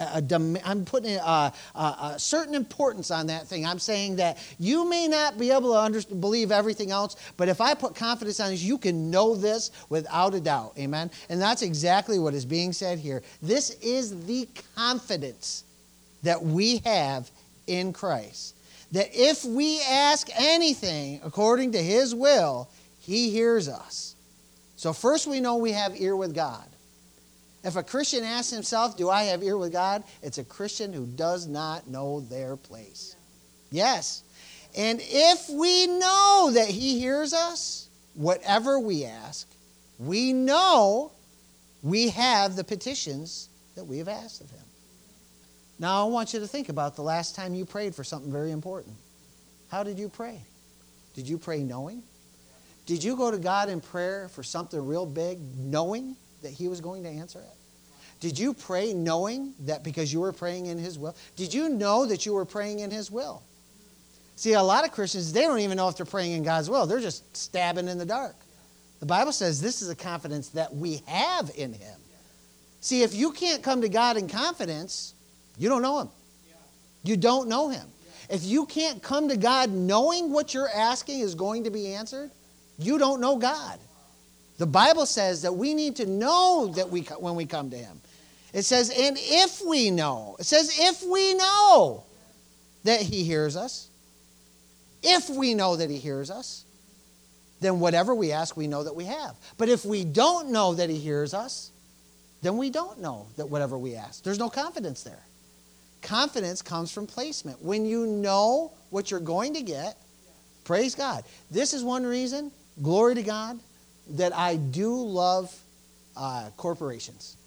a certain importance on that thing. I'm saying that you may not be able to believe everything else, but if I put confidence on this, you can know this without a doubt. Amen? And that's exactly what is being said here. This is the confidence that we have in Christ. That if we ask anything according to his will, he hears us. So first we know we have ear with God. If a Christian asks himself, do I have ear with God? It's a Christian who does not know their place. Yes. And if we know that he hears us, whatever we ask, we know we have the petitions that we have asked of him. Now I want you to think about the last time you prayed for something very important. How did you pray? Did you pray knowing? Did you go to God in prayer for something real big, knowing that he was going to answer it? Did you pray knowing that because you were praying in his will? Did you know that you were praying in his will? See, a lot of Christians, they don't even know if they're praying in God's will. They're just stabbing in the dark. The Bible says this is a confidence that we have in him. See, if you can't come to God in confidence, you don't know him. You don't know him. If you can't come to God knowing what you're asking is going to be answered, you don't know God. The Bible says that we need to know that when we come to him. It says, and if we know. It says, if we know that he hears us. If we know that he hears us, then whatever we ask, we know that we have. But if we don't know that he hears us, then we don't know that whatever we ask. There's no confidence there. Confidence comes from placement. When you know what you're going to get, praise God. This is one reason, glory to God, that I do love corporations.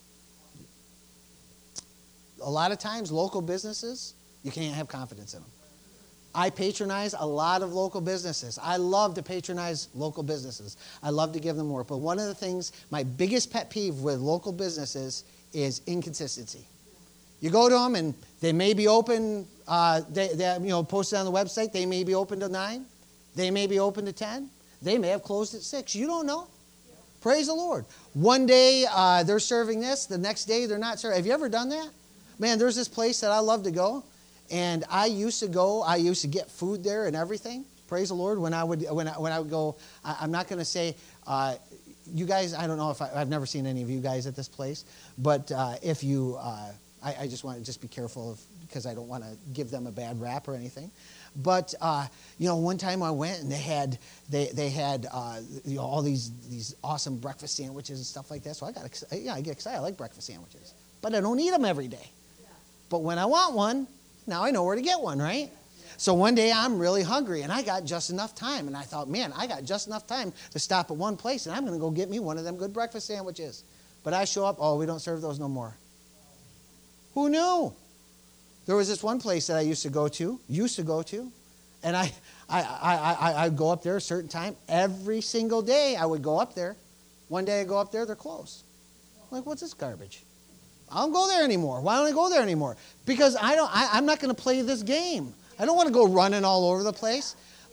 A lot of times, local businesses, you can't have confidence in them. I patronize a lot of local businesses. I love to patronize local businesses. I love to give them work. But one of the things, my biggest pet peeve with local businesses is inconsistency. You go to them and they may be open, they posted on the website, they may be open to 9. They may be open to 10. They may have closed at 6. You don't know. Yeah. Praise the Lord. One day they're serving this. The next day they're not serving. Have you ever done that? Man, there's this place that I love to go. And I used to get food there and everything. Praise the Lord. When I would go, I'm not going to say, you guys, I don't know if I've never seen any of you guys at this place. But if you, I just want to just be careful because I don't want to give them a bad rap or anything. But one time I went and they had all these awesome breakfast sandwiches and stuff like that. So I get excited. I like breakfast sandwiches, but I don't eat them every day. But when I want one, now I know where to get one, right? So one day I'm really hungry and I got just enough time, and I thought, man, I got just enough time to stop at one place and I'm going to go get me one of them good breakfast sandwiches. But I show up, we don't serve those no more. Who knew? There was this one place that I used to go to, and I'd go up there a certain time. Every single day I would go up there. One day I go up there, they're closed. I'm like, what's this garbage? I don't go there anymore. Why don't I go there anymore? Because I'm not going to play this game. I don't want to go running all over the place.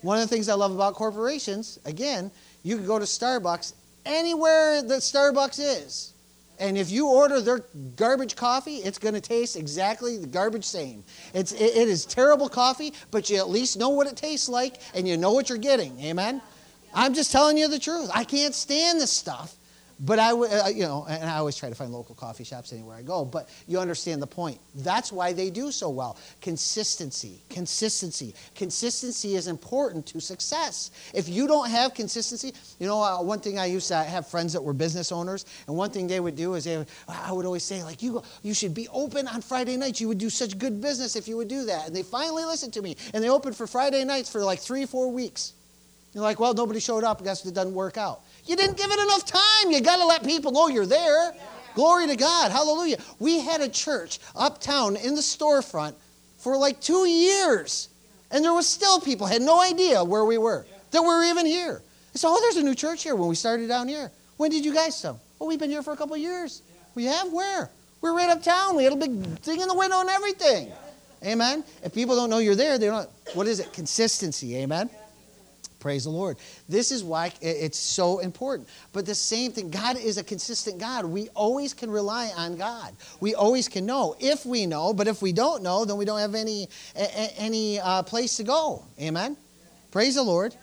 One of the things I love about corporations, again, you can go to Starbucks anywhere that Starbucks is. And if you order their garbage coffee, it's going to taste exactly the garbage same. It is terrible coffee, but you at least know what it tastes like and you know what you're getting. Amen? I'm just telling you the truth. I can't stand this stuff. But and I always try to find local coffee shops anywhere I go. But you understand the point. That's why they do so well. Consistency. Consistency is important to success. If you don't have consistency, one thing I used to have friends that were business owners, and one thing they would do is I would always say, like, you should be open on Friday nights. You would do such good business if you would do that. And they finally listened to me, and they opened for Friday nights for like 3-4 weeks. You're like, well, nobody showed up. I guess it doesn't work out. You didn't give it enough time. You got to let people know you're there. Yeah. Glory to God. Hallelujah. We had a church uptown in the storefront for like 2 years. And there was still people had no idea where we were, that we were even here. They said, there's a new church here when we started down here. When did you guys come? Oh, we've been here for a couple of years. Yeah. We have? Where? We're right uptown. We had a big thing in the window and everything. Yeah. Amen. If people don't know you're there, they don't. What is it? Consistency. Amen. Yeah. Praise the Lord. This is why it's so important. But the same thing, God is a consistent God. We always can rely on God. We always can know if we know, but if we don't know, then we don't have any place to go. Amen? Praise the Lord.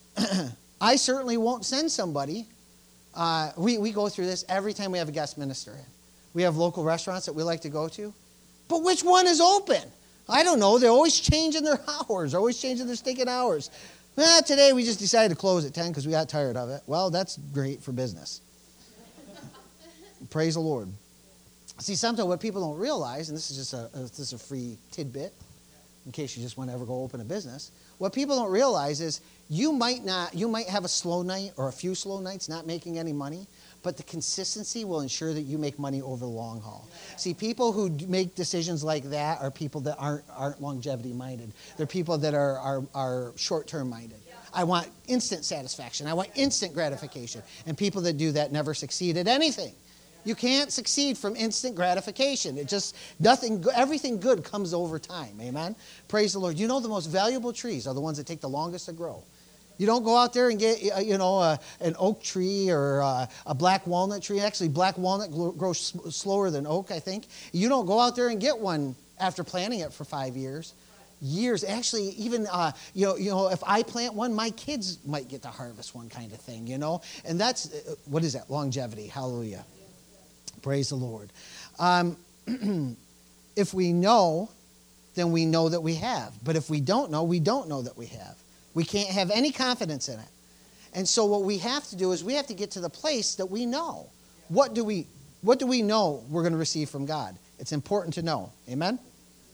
I certainly won't send somebody. We go through this every time we have a guest minister in. We have local restaurants that we like to go to. But which one is open? I don't know. They're always changing their hours. They're always changing their stinking hours. Today we just decided to close at 10 because we got tired of it. Well, that's great for business. Praise the Lord. See, sometimes what people don't realize, and this is just a free tidbit in case you just want to ever go open a business. What people don't realize is you might have a slow night or a few slow nights not making any money, but the consistency will ensure that you make money over the long haul. See, people who make decisions like that are people that aren't longevity minded. They're people that are short-term minded. I want instant satisfaction. I want instant gratification. And people that do that never succeed at anything. You can't succeed from instant gratification. Everything good comes over time. Amen? Praise the Lord. You know the most valuable trees are the ones that take the longest to grow. You don't go out there and get, an oak tree or a black walnut tree. Actually, black walnut grows slower than oak, I think. You don't go out there and get one after planting it for 5 years. Actually, even, if I plant one, my kids might get to harvest one kind of thing, And that's, what is that? Longevity. Hallelujah. Praise the Lord. If we know, then we know that we have. But if we don't know that we have. We can't have any confidence in it. And so what we have to do is we have to get to the place that we know. What do we know we're going to receive from God? It's important to know. Amen?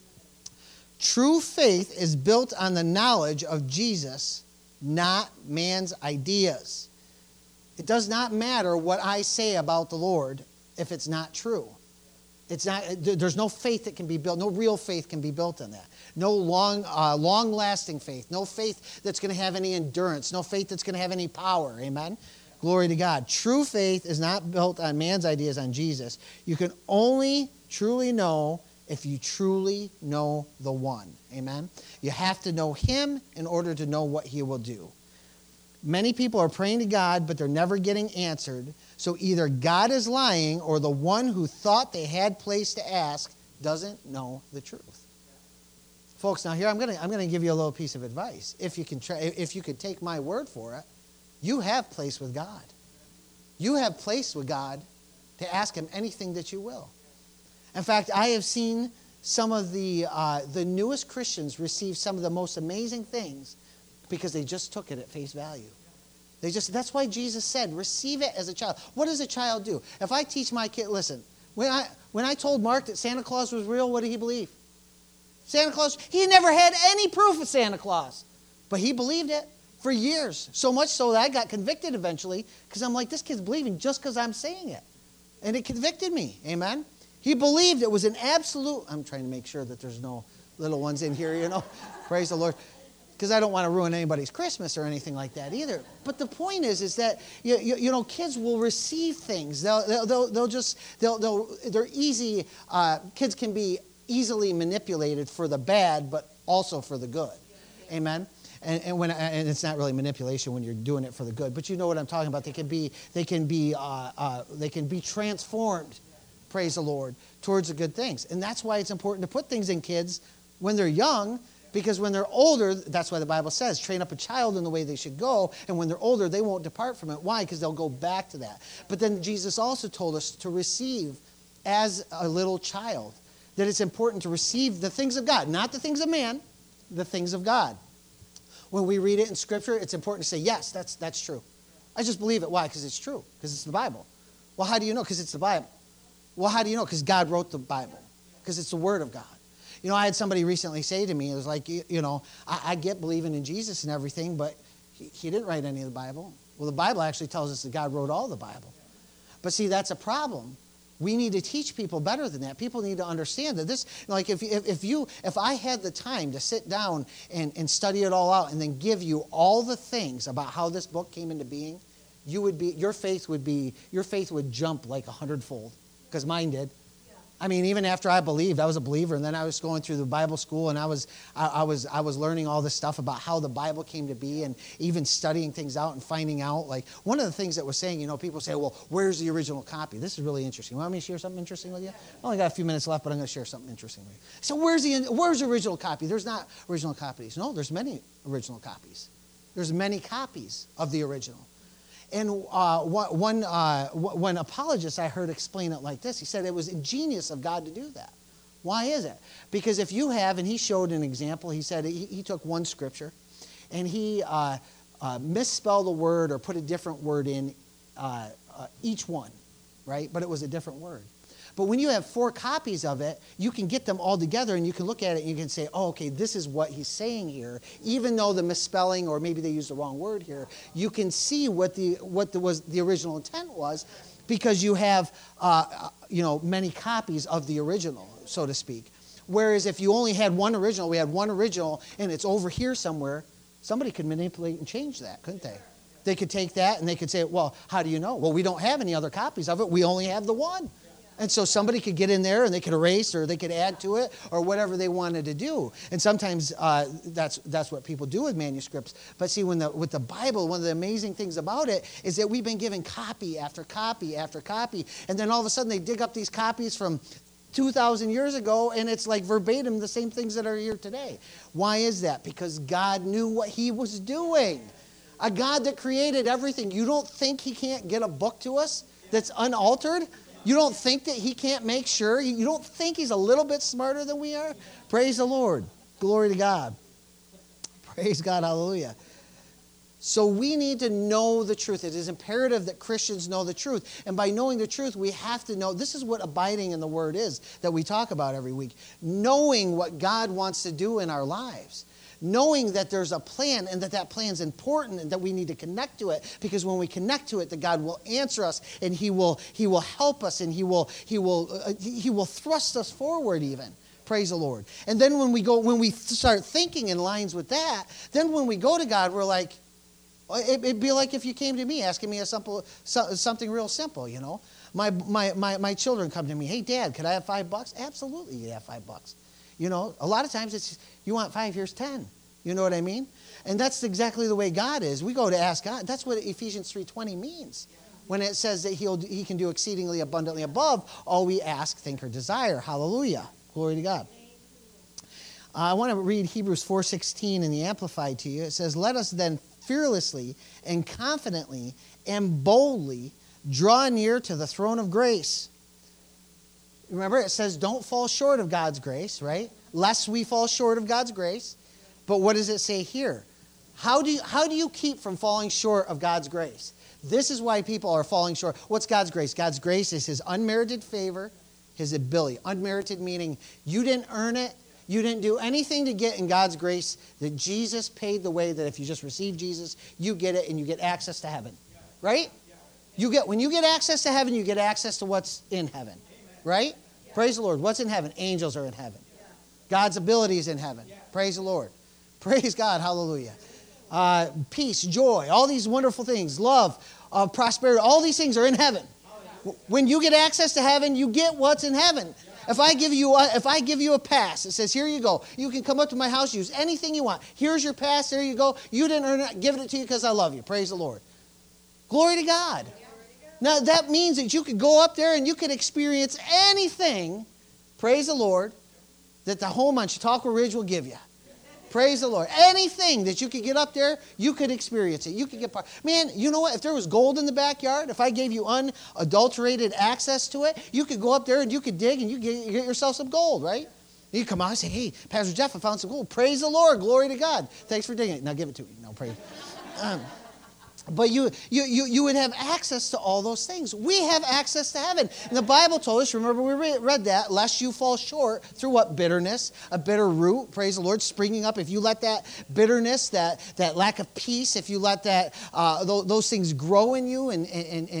True faith is built on the knowledge of Jesus, not man's ideas. It does not matter what I say about the Lord if it's not true. There's no faith that can be built. No real faith can be built on that. No long-lasting faith. No faith that's going to have any endurance. No faith that's going to have any power. Amen? Glory to God. True faith is not built on man's ideas, on Jesus. You can only truly know if you truly know the one. Amen? You have to know him in order to know what he will do. Many people are praying to God, but they're never getting answered. So either God is lying or the one who thought they had place to ask doesn't know the truth. Folks, now here I'm going to give you a little piece of advice. If you could take my word for it, you have place with God. You have place with God to ask him anything that you will. In fact, I have seen some of the newest Christians receive some of the most amazing things because they just took it at face value. That's why Jesus said, receive it as a child. What does a child do? If I teach my kid, listen, when I told Mark that Santa Claus was real, what did he believe? Santa Claus, he never had any proof of Santa Claus. But he believed it for years. So much so that I got convicted eventually because I'm like, this kid's believing just because I'm saying it. And it convicted me. Amen? He believed it was an absolute, I'm trying to make sure that there's no little ones in here, Praise the Lord. Because I don't want to ruin anybody's Christmas or anything like that either. But the point is that kids will receive things. They're easy. Kids can be easily manipulated for the bad, but also for the good. Amen. And it's not really manipulation when you're doing it for the good, but you know what I'm talking about. They can be transformed, praise the Lord, towards the good things. And that's why it's important to put things in kids when they're young, because when they're older, that's why the Bible says, train up a child in the way they should go, and when they're older, they won't depart from it. Why? Because they'll go back to that. But then Jesus also told us to receive as a little child, that it's important to receive the things of God, not the things of man, the things of God. When we read it in Scripture, it's important to say, yes, that's true. I just believe it. Why? Because it's true. Because it's the Bible. Well, how do you know? Because it's the Bible. Well, how do you know? Because God wrote the Bible. Because it's the Word of God. You know, I had somebody recently say to me, it was like, I get believing in Jesus and everything, but he didn't write any of the Bible. Well, the Bible actually tells us that God wrote all the Bible. But see, that's a problem. We need to teach people better than that. People need to understand that this, like if I had the time to sit down and study it all out and then give you all the things about how this book came into being, your faith would jump like 100-fold, because mine did. I mean, even after I believed, I was a believer, and then I was going through the Bible school, and I was learning all this stuff about how the Bible came to be, and even studying things out and finding out. Like, one of the things that was saying, people say, well, where's the original copy? This is really interesting. Want me to share something interesting with you? I only got a few minutes left, but I'm going to share something interesting with you. So where's the original copy? There's not original copies. No, there's many original copies. There's many copies of the original. And one apologist I heard explain it like this. He said it was ingenious of God to do that. Why is it? Because if you have, and he showed an example, he said he took one scripture and he misspelled a word or put a different word in each one, right? But it was a different word. But when you have 4 copies of it, you can get them all together and you can look at it and you can say, oh, okay, this is what he's saying here. Even though the misspelling, or maybe they used the wrong word here, you can see what the original intent was, because you have many copies of the original, so to speak. Whereas if you only had one original, we had one original and it's over here somewhere, somebody could manipulate and change that, couldn't they? They could take that and they could say, well, how do you know? Well, we don't have any other copies of it. We only have the one. And so somebody could get in there and they could erase or they could add to it or whatever they wanted to do. And sometimes that's what people do with manuscripts. But see, with the Bible, one of the amazing things about it is that we've been given copy after copy after copy. And then all of a sudden they dig up these copies from 2,000 years ago, and it's like verbatim the same things that are here today. Why is that? Because God knew what he was doing. A God that created everything. You don't think he can't get a book to us that's unaltered? You don't think that he can't make sure? You don't think he's a little bit smarter than we are? Praise the Lord. Glory to God. Praise God. Hallelujah. So we need to know the truth. It is imperative that Christians know the truth. And by knowing the truth, we have to know, this is what abiding in the Word is that we talk about every week. Knowing what God wants to do in our lives. Knowing that there's a plan and that plan's important and that we need to connect to it, because when we connect to it, that God will answer us and He will help us and He will thrust us forward even. Praise the Lord. And then when we start thinking in lines with that, then when we go to God, we're like, it'd be like if you came to me asking me something real simple, My children come to me, hey, Dad, could I have $5? Absolutely, you have $5. A lot of times it's, you want 5, here's 10. You know what I mean? And that's exactly the way God is. We go to ask God. That's what Ephesians 3:20 means. When it says that he can do exceedingly abundantly above all we ask, think, or desire. Hallelujah. Glory to God. I want to read Hebrews 4:16 in the Amplified to you. It says, let us then fearlessly and confidently and boldly draw near to the throne of grace. Remember, it says don't fall short of God's grace, right? Lest we fall short of God's grace. But what does it say here? How do you keep from falling short of God's grace? This is why people are falling short. What's God's grace? God's grace is his unmerited favor, his ability. Unmerited meaning you didn't earn it. You didn't do anything to get in God's grace. That Jesus paid the way that if you just receive Jesus, you get it and you get access to heaven. Right? When you get access to heaven, you get access to what's in heaven. Right? Yeah. Praise the Lord. What's in heaven? Angels are in heaven. Yeah. God's ability is in heaven. Yeah. Praise the Lord. Praise God. Hallelujah. Peace, joy, all these wonderful things, love, prosperity, all these things are in heaven. When you get access to heaven, you get what's in heaven. If I give you a pass, it says, here you go. You can come up to my house, use anything you want. Here's your pass, there you go. You didn't earn it, giving it to you because I love you. Praise the Lord. Glory to God. Now, that means that you could go up there and you could experience anything, praise the Lord, that the home on Chautauqua Ridge will give you. Praise the Lord. Anything that you could get up there, you could experience it. You could get part. Man, you know what? If there was gold in the backyard, if I gave you unadulterated access to it, you could go up there and you could dig and you get yourself some gold, right? You come out and say, hey, Pastor Jeff, I found some gold. Praise the Lord. Glory to God. Thanks for digging it. Now give it to me. No, praise. But you would have access to all those things. We have access to heaven. And the Bible told us, remember we read that, lest you fall short through what? Bitterness, a bitter root, praise the Lord, springing up. If you let that bitterness, that lack of peace, if you let that those things grow in you and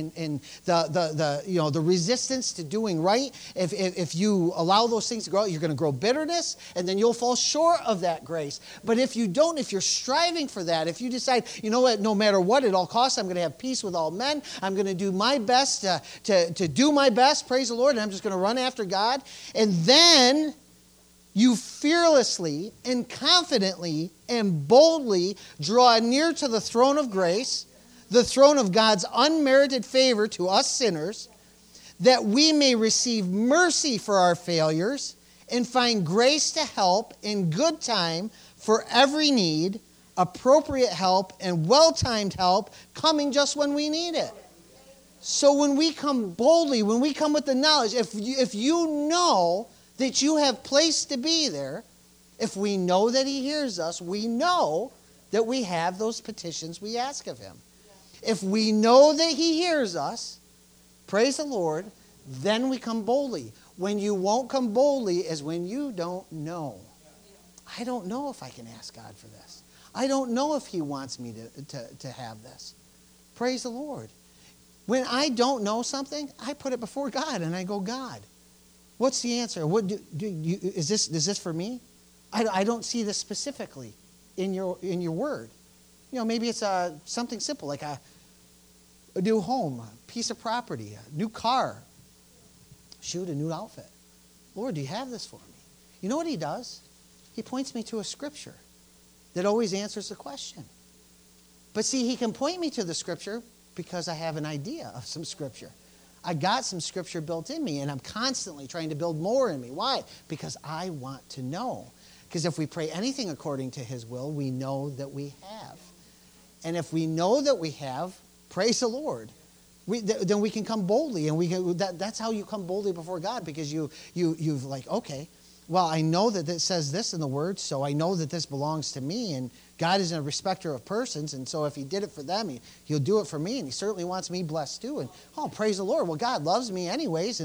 the resistance to doing right, if you allow those things to grow, you're going to grow bitterness, and then you'll fall short of that grace. But if you don't, if you're striving for that, if you decide, you know what, no matter what it all costs, I'm going to have peace with all men. I'm going to do my best to do my best, praise the Lord, and I'm just going to run after God. And then you fearlessly and confidently and boldly draw near to the throne of grace, the throne of God's unmerited favor to us sinners, that we may receive mercy for our failures and find grace to help in good time for every need, appropriate help and well-timed help coming just when we need it. So when we come boldly, when we come with the knowledge, if you know that you have place to be there, if we know that he hears us, we know that we have those petitions we ask of him. If we know that he hears us, praise the Lord, then we come boldly. When you won't come boldly is when you don't know. I don't know if I can ask God for this. I don't know if he wants me to have this. Praise the Lord. When I don't know something, I put it before God and I go, God, what's the answer? Is this for me? I don't see this specifically in your word. You know, maybe it's something simple like a new home, a piece of property, a new car, a new outfit. Lord, do you have this for me? You know what he does? He points me to a scripture that always answers the question. But see, he can point me to the scripture because I have an idea of some scripture. I got some scripture built in me, and I'm constantly trying to build more in me. Why? Because I want to know. Because if we pray anything according to his will, we know that we have. And if we know that we have, praise the Lord, then we can come boldly. And that's how you come boldly before God, because you've like, okay, well, I know that it says this in the Word, so I know that this belongs to me, and God is a respecter of persons, and so if he did it for them, he'll do it for me, and he certainly wants me blessed too. And praise the Lord. Well, God loves me anyways,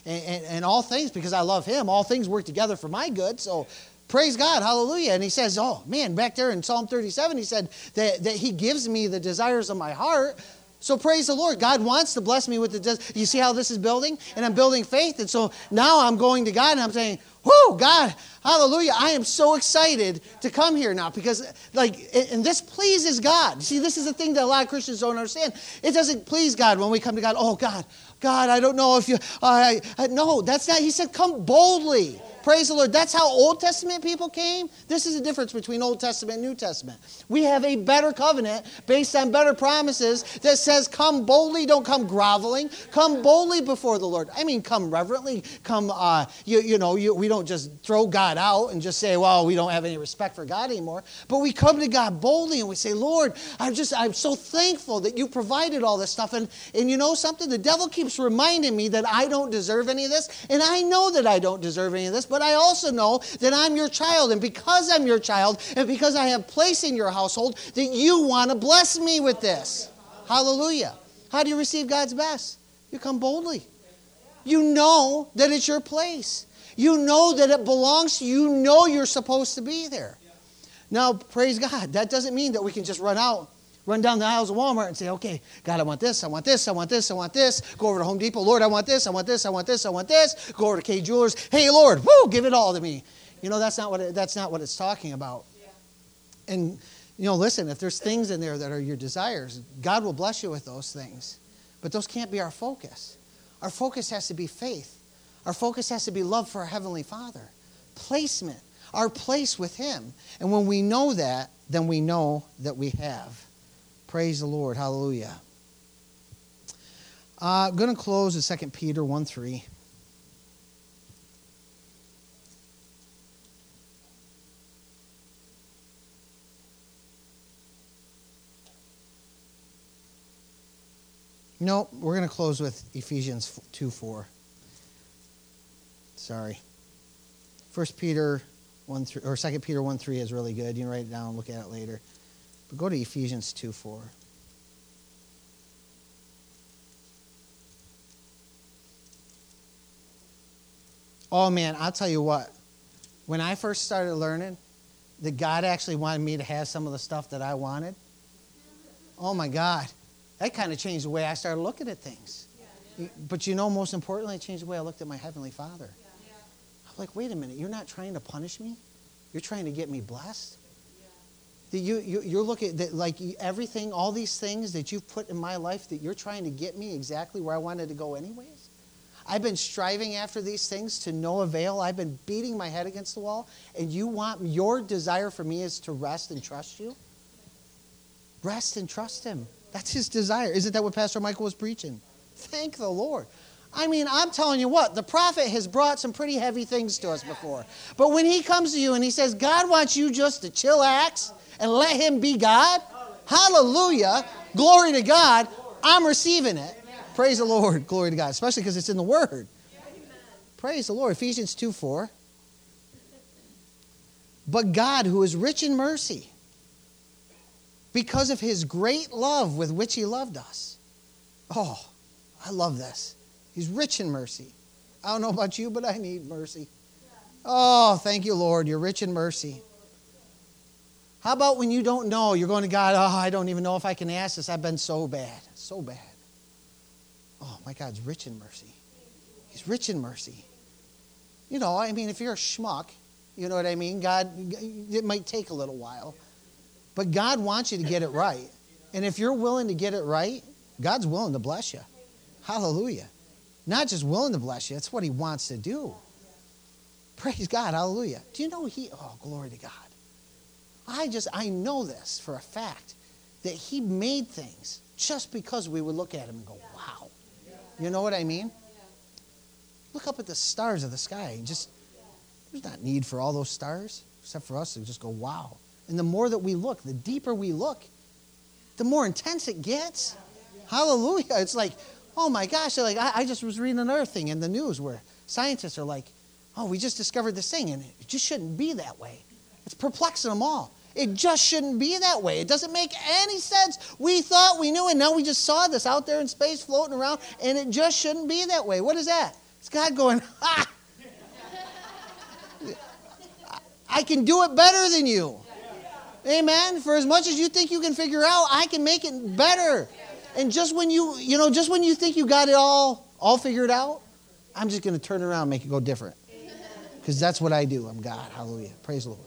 and all things, because I love him, all things work together for my good, so praise God, hallelujah. And he says, oh man, back there in Psalm 37, he said that he gives me the desires of my heart. So praise the Lord. God wants to bless me with you see how this is building? And I'm building faith. And so now I'm going to God and I'm saying, whoo, God, hallelujah. I am so excited to come here now because and this pleases God. See, this is the thing that a lot of Christians don't understand. It doesn't please God when we come to God. Oh, God, I don't know if you, no, that's not, he said, come boldly. Praise the Lord. That's how Old Testament people came. This is the difference between Old Testament and New Testament. We have a better covenant based on better promises that says come boldly, don't come groveling. Come boldly before the Lord. I mean, come reverently. Come, we don't just throw God out and just say, well, we don't have any respect for God anymore. But we come to God boldly and we say, Lord, I'm so thankful that you provided all this stuff. And you know something? The devil keeps reminding me that I don't deserve any of this. And I know that I don't deserve any of this. But I also know that I'm your child, and because I'm your child, and because I have place in your household, that you want to bless me with this. Hallelujah. How do you receive God's best? You come boldly. You know that it's your place. You know that it belongs to you. You know you're supposed to be there. Now, praise God. That doesn't mean that we can just run down the aisles of Walmart and say, okay, God, I want this, I want this, I want this, I want this. Go over to Home Depot, Lord, I want this, I want this, I want this, I want this. Go over to K Jewelers, hey, Lord, woo, give it all to me. You know, that's not what it's talking about. Yeah. And, listen, if there's things in there that are your desires, God will bless you with those things. But those can't be our focus. Our focus has to be faith. Our focus has to be love for our Heavenly Father. Placement, our place with Him. And when we know that, then we know that we have. Praise the Lord. Hallelujah. I'm going to close with 2 Peter 1:3. No, we're going to close with Ephesians 2:4. Sorry. 1 Peter 1:3 or 2 Peter 1:3 is really good. You can write it down and look at it later. But go to Ephesians 2:4. Oh man, I'll tell you what. When I first started learning that God actually wanted me to have some of the stuff that I wanted, oh my God, that kind of changed the way I started looking at things. But you know, most importantly, it changed the way I looked at my Heavenly Father. I'm like, wait a minute, you're not trying to punish me? You're trying to get me blessed? You're looking at like everything, all these things that you've put in my life, that you're trying to get me exactly where I wanted to go anyways? I've been striving after these things to no avail. I've been beating my head against the wall. And your desire for me is to rest and trust you? Rest and trust Him. That's His desire. Isn't that what Pastor Michael was preaching? Thank the Lord. I mean, I'm telling you what, the prophet has brought some pretty heavy things to us before. But when he comes to you and he says, God wants you just to chillax and let Him be God, hallelujah, glory to God, I'm receiving it. Praise the Lord, glory to God, especially because it's in the Word. Praise the Lord. Ephesians 2:4. But God, who is rich in mercy, because of His great love with which He loved us. Oh, I love this. He's rich in mercy. I don't know about you, but I need mercy. Oh, thank you, Lord. You're rich in mercy. How about when you don't know, you're going to God, oh, I don't even know if I can ask this. I've been so bad, so bad. Oh, my God's rich in mercy. He's rich in mercy. You know, I mean, if you're a schmuck, you know what I mean? God, it might take a little while. But God wants you to get it right. And if you're willing to get it right, God's willing to bless you. Hallelujah. Not just willing to bless you, it's what He wants to do. Praise God. Hallelujah. Do you know oh, glory to God. I know this for a fact, that He made things just because we would look at Him and go, wow. You know what I mean? Look up at the stars of the sky and just, there's not need for all those stars, except for us to just go, wow. And the more that we look, the deeper we look, the more intense it gets. Hallelujah. It's like, oh my gosh, like I just was reading another thing in the news where scientists are like, oh, we just discovered this thing and it just shouldn't be that way. It's perplexing them all. It just shouldn't be that way. It doesn't make any sense. We thought we knew, and now we just saw this out there in space floating around, and it just shouldn't be that way. What is that? It's God going, ha! I can do it better than you. Amen? For as much as you think you can figure out, I can make it better. And just when just when you think you got it all figured out, I'm just going to turn it around and make it go different. Because that's what I do. I'm God. Hallelujah. Praise the Lord.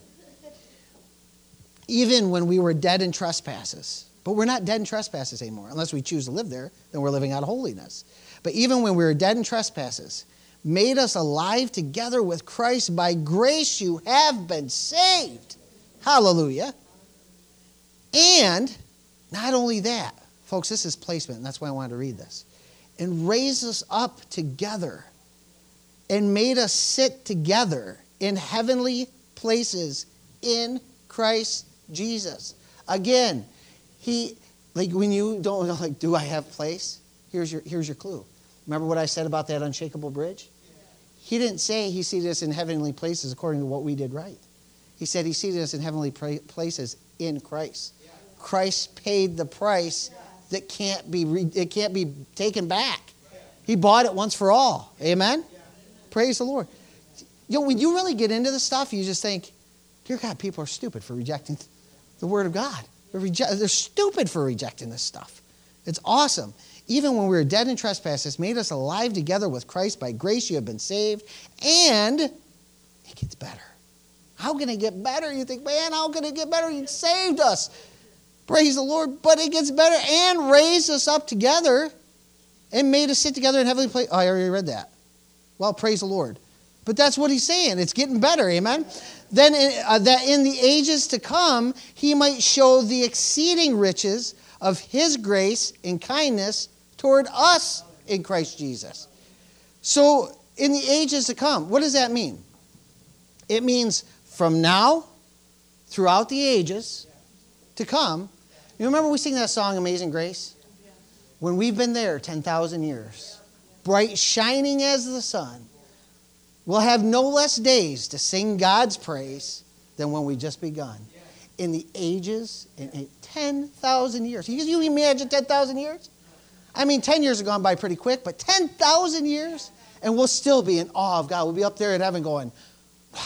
Even when we were dead in trespasses. But we're not dead in trespasses anymore. Unless we choose to live there, then we're living out of holiness. But even when we were dead in trespasses, made us alive together with Christ. By grace you have been saved. Hallelujah. And not only that, folks, this is placement, and that's why I wanted to read this. And raised us up together and made us sit together in heavenly places in Christ Jesus. Again, when you don't know, do I have place? Here's your clue. Remember what I said about that unshakable bridge? He didn't say He seated us in heavenly places according to what we did right. He said He seated us in heavenly places in Christ. Christ paid the price that can't be taken back. He bought it once for all. Amen? Praise the Lord. You know, when you really get into this stuff, you just think, dear God, people are stupid for rejecting the Word of God. They're stupid for rejecting this stuff. It's awesome. Even when we were dead in trespasses, made us alive together with Christ. By grace you have been saved. And it gets better. How can it get better? You think, man, how can it get better? He saved us. Praise the Lord. But it gets better. And raised us up together and made us sit together in heavenly places. Oh, I already read that. Well, praise the Lord. But that's what he's saying. It's getting better, amen? Then that in the ages to come, he might show the exceeding riches of his grace and kindness toward us in Christ Jesus. So, in the ages to come, what does that mean? It means from now, throughout the ages to come. You remember we sing that song, Amazing Grace? When we've been there 10,000 years, bright shining as the sun, we'll have no less days to sing God's praise than when we just begun. In the ages, in 10,000 years. Can you imagine 10,000 years? I mean, 10 years have gone by pretty quick, but 10,000 years, and we'll still be in awe of God. We'll be up there in heaven going, wow.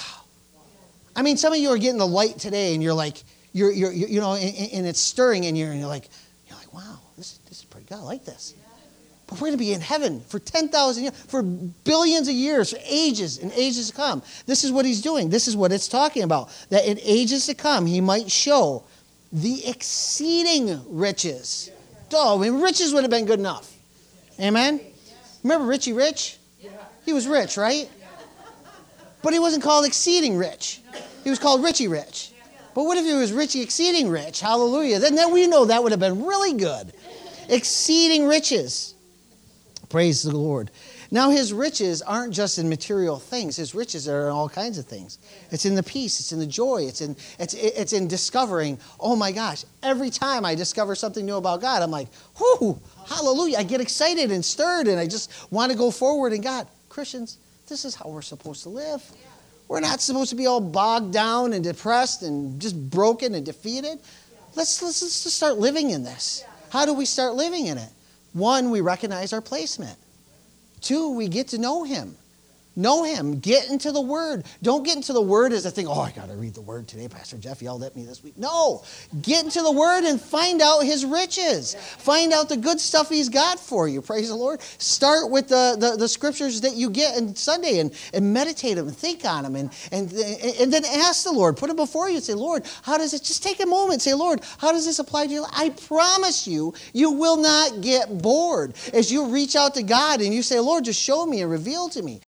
I mean, some of you are getting the light today, and you're like, you're you know, and it's stirring in you, and you're like, wow, this is pretty good. I like this. But we're going to be in heaven for 10,000 years, for billions of years, for ages and ages to come. This is what he's doing. This is what it's talking about. That in ages to come, he might show the exceeding riches. Oh, I mean, riches would have been good enough. Amen? Remember Richie Rich? He was rich, right? But he wasn't called exceeding rich. He was called Richie Rich. But what if he was Richie exceeding rich? Hallelujah. Then we know that would have been really good. Exceeding riches. Praise the Lord. Now his riches aren't just in material things. His riches are in all kinds of things. It's in the peace. It's in the joy. It's in discovering, oh my gosh, every time I discover something new about God, I'm like, whoo, hallelujah. I get excited and stirred and I just want to go forward in God. Christians, this is how we're supposed to live. We're not supposed to be all bogged down and depressed and just broken and defeated. Let's just start living in this. How do we start living in it? 1, we recognize our placement. 2, we get to know him. Know him. Get into the Word. Don't get into the Word as a thing, oh, I got to read the Word today. Pastor Jeff yelled at me this week. No. Get into the Word and find out his riches. Find out the good stuff he's got for you. Praise the Lord. Start with the scriptures that you get on Sunday and meditate them and think on them. And then ask the Lord. Put them before you and say, Lord, how does it? Just take a moment and say, Lord, how does this apply to your life? I promise you, you will not get bored as you reach out to God and you say, Lord, just show me and reveal to me.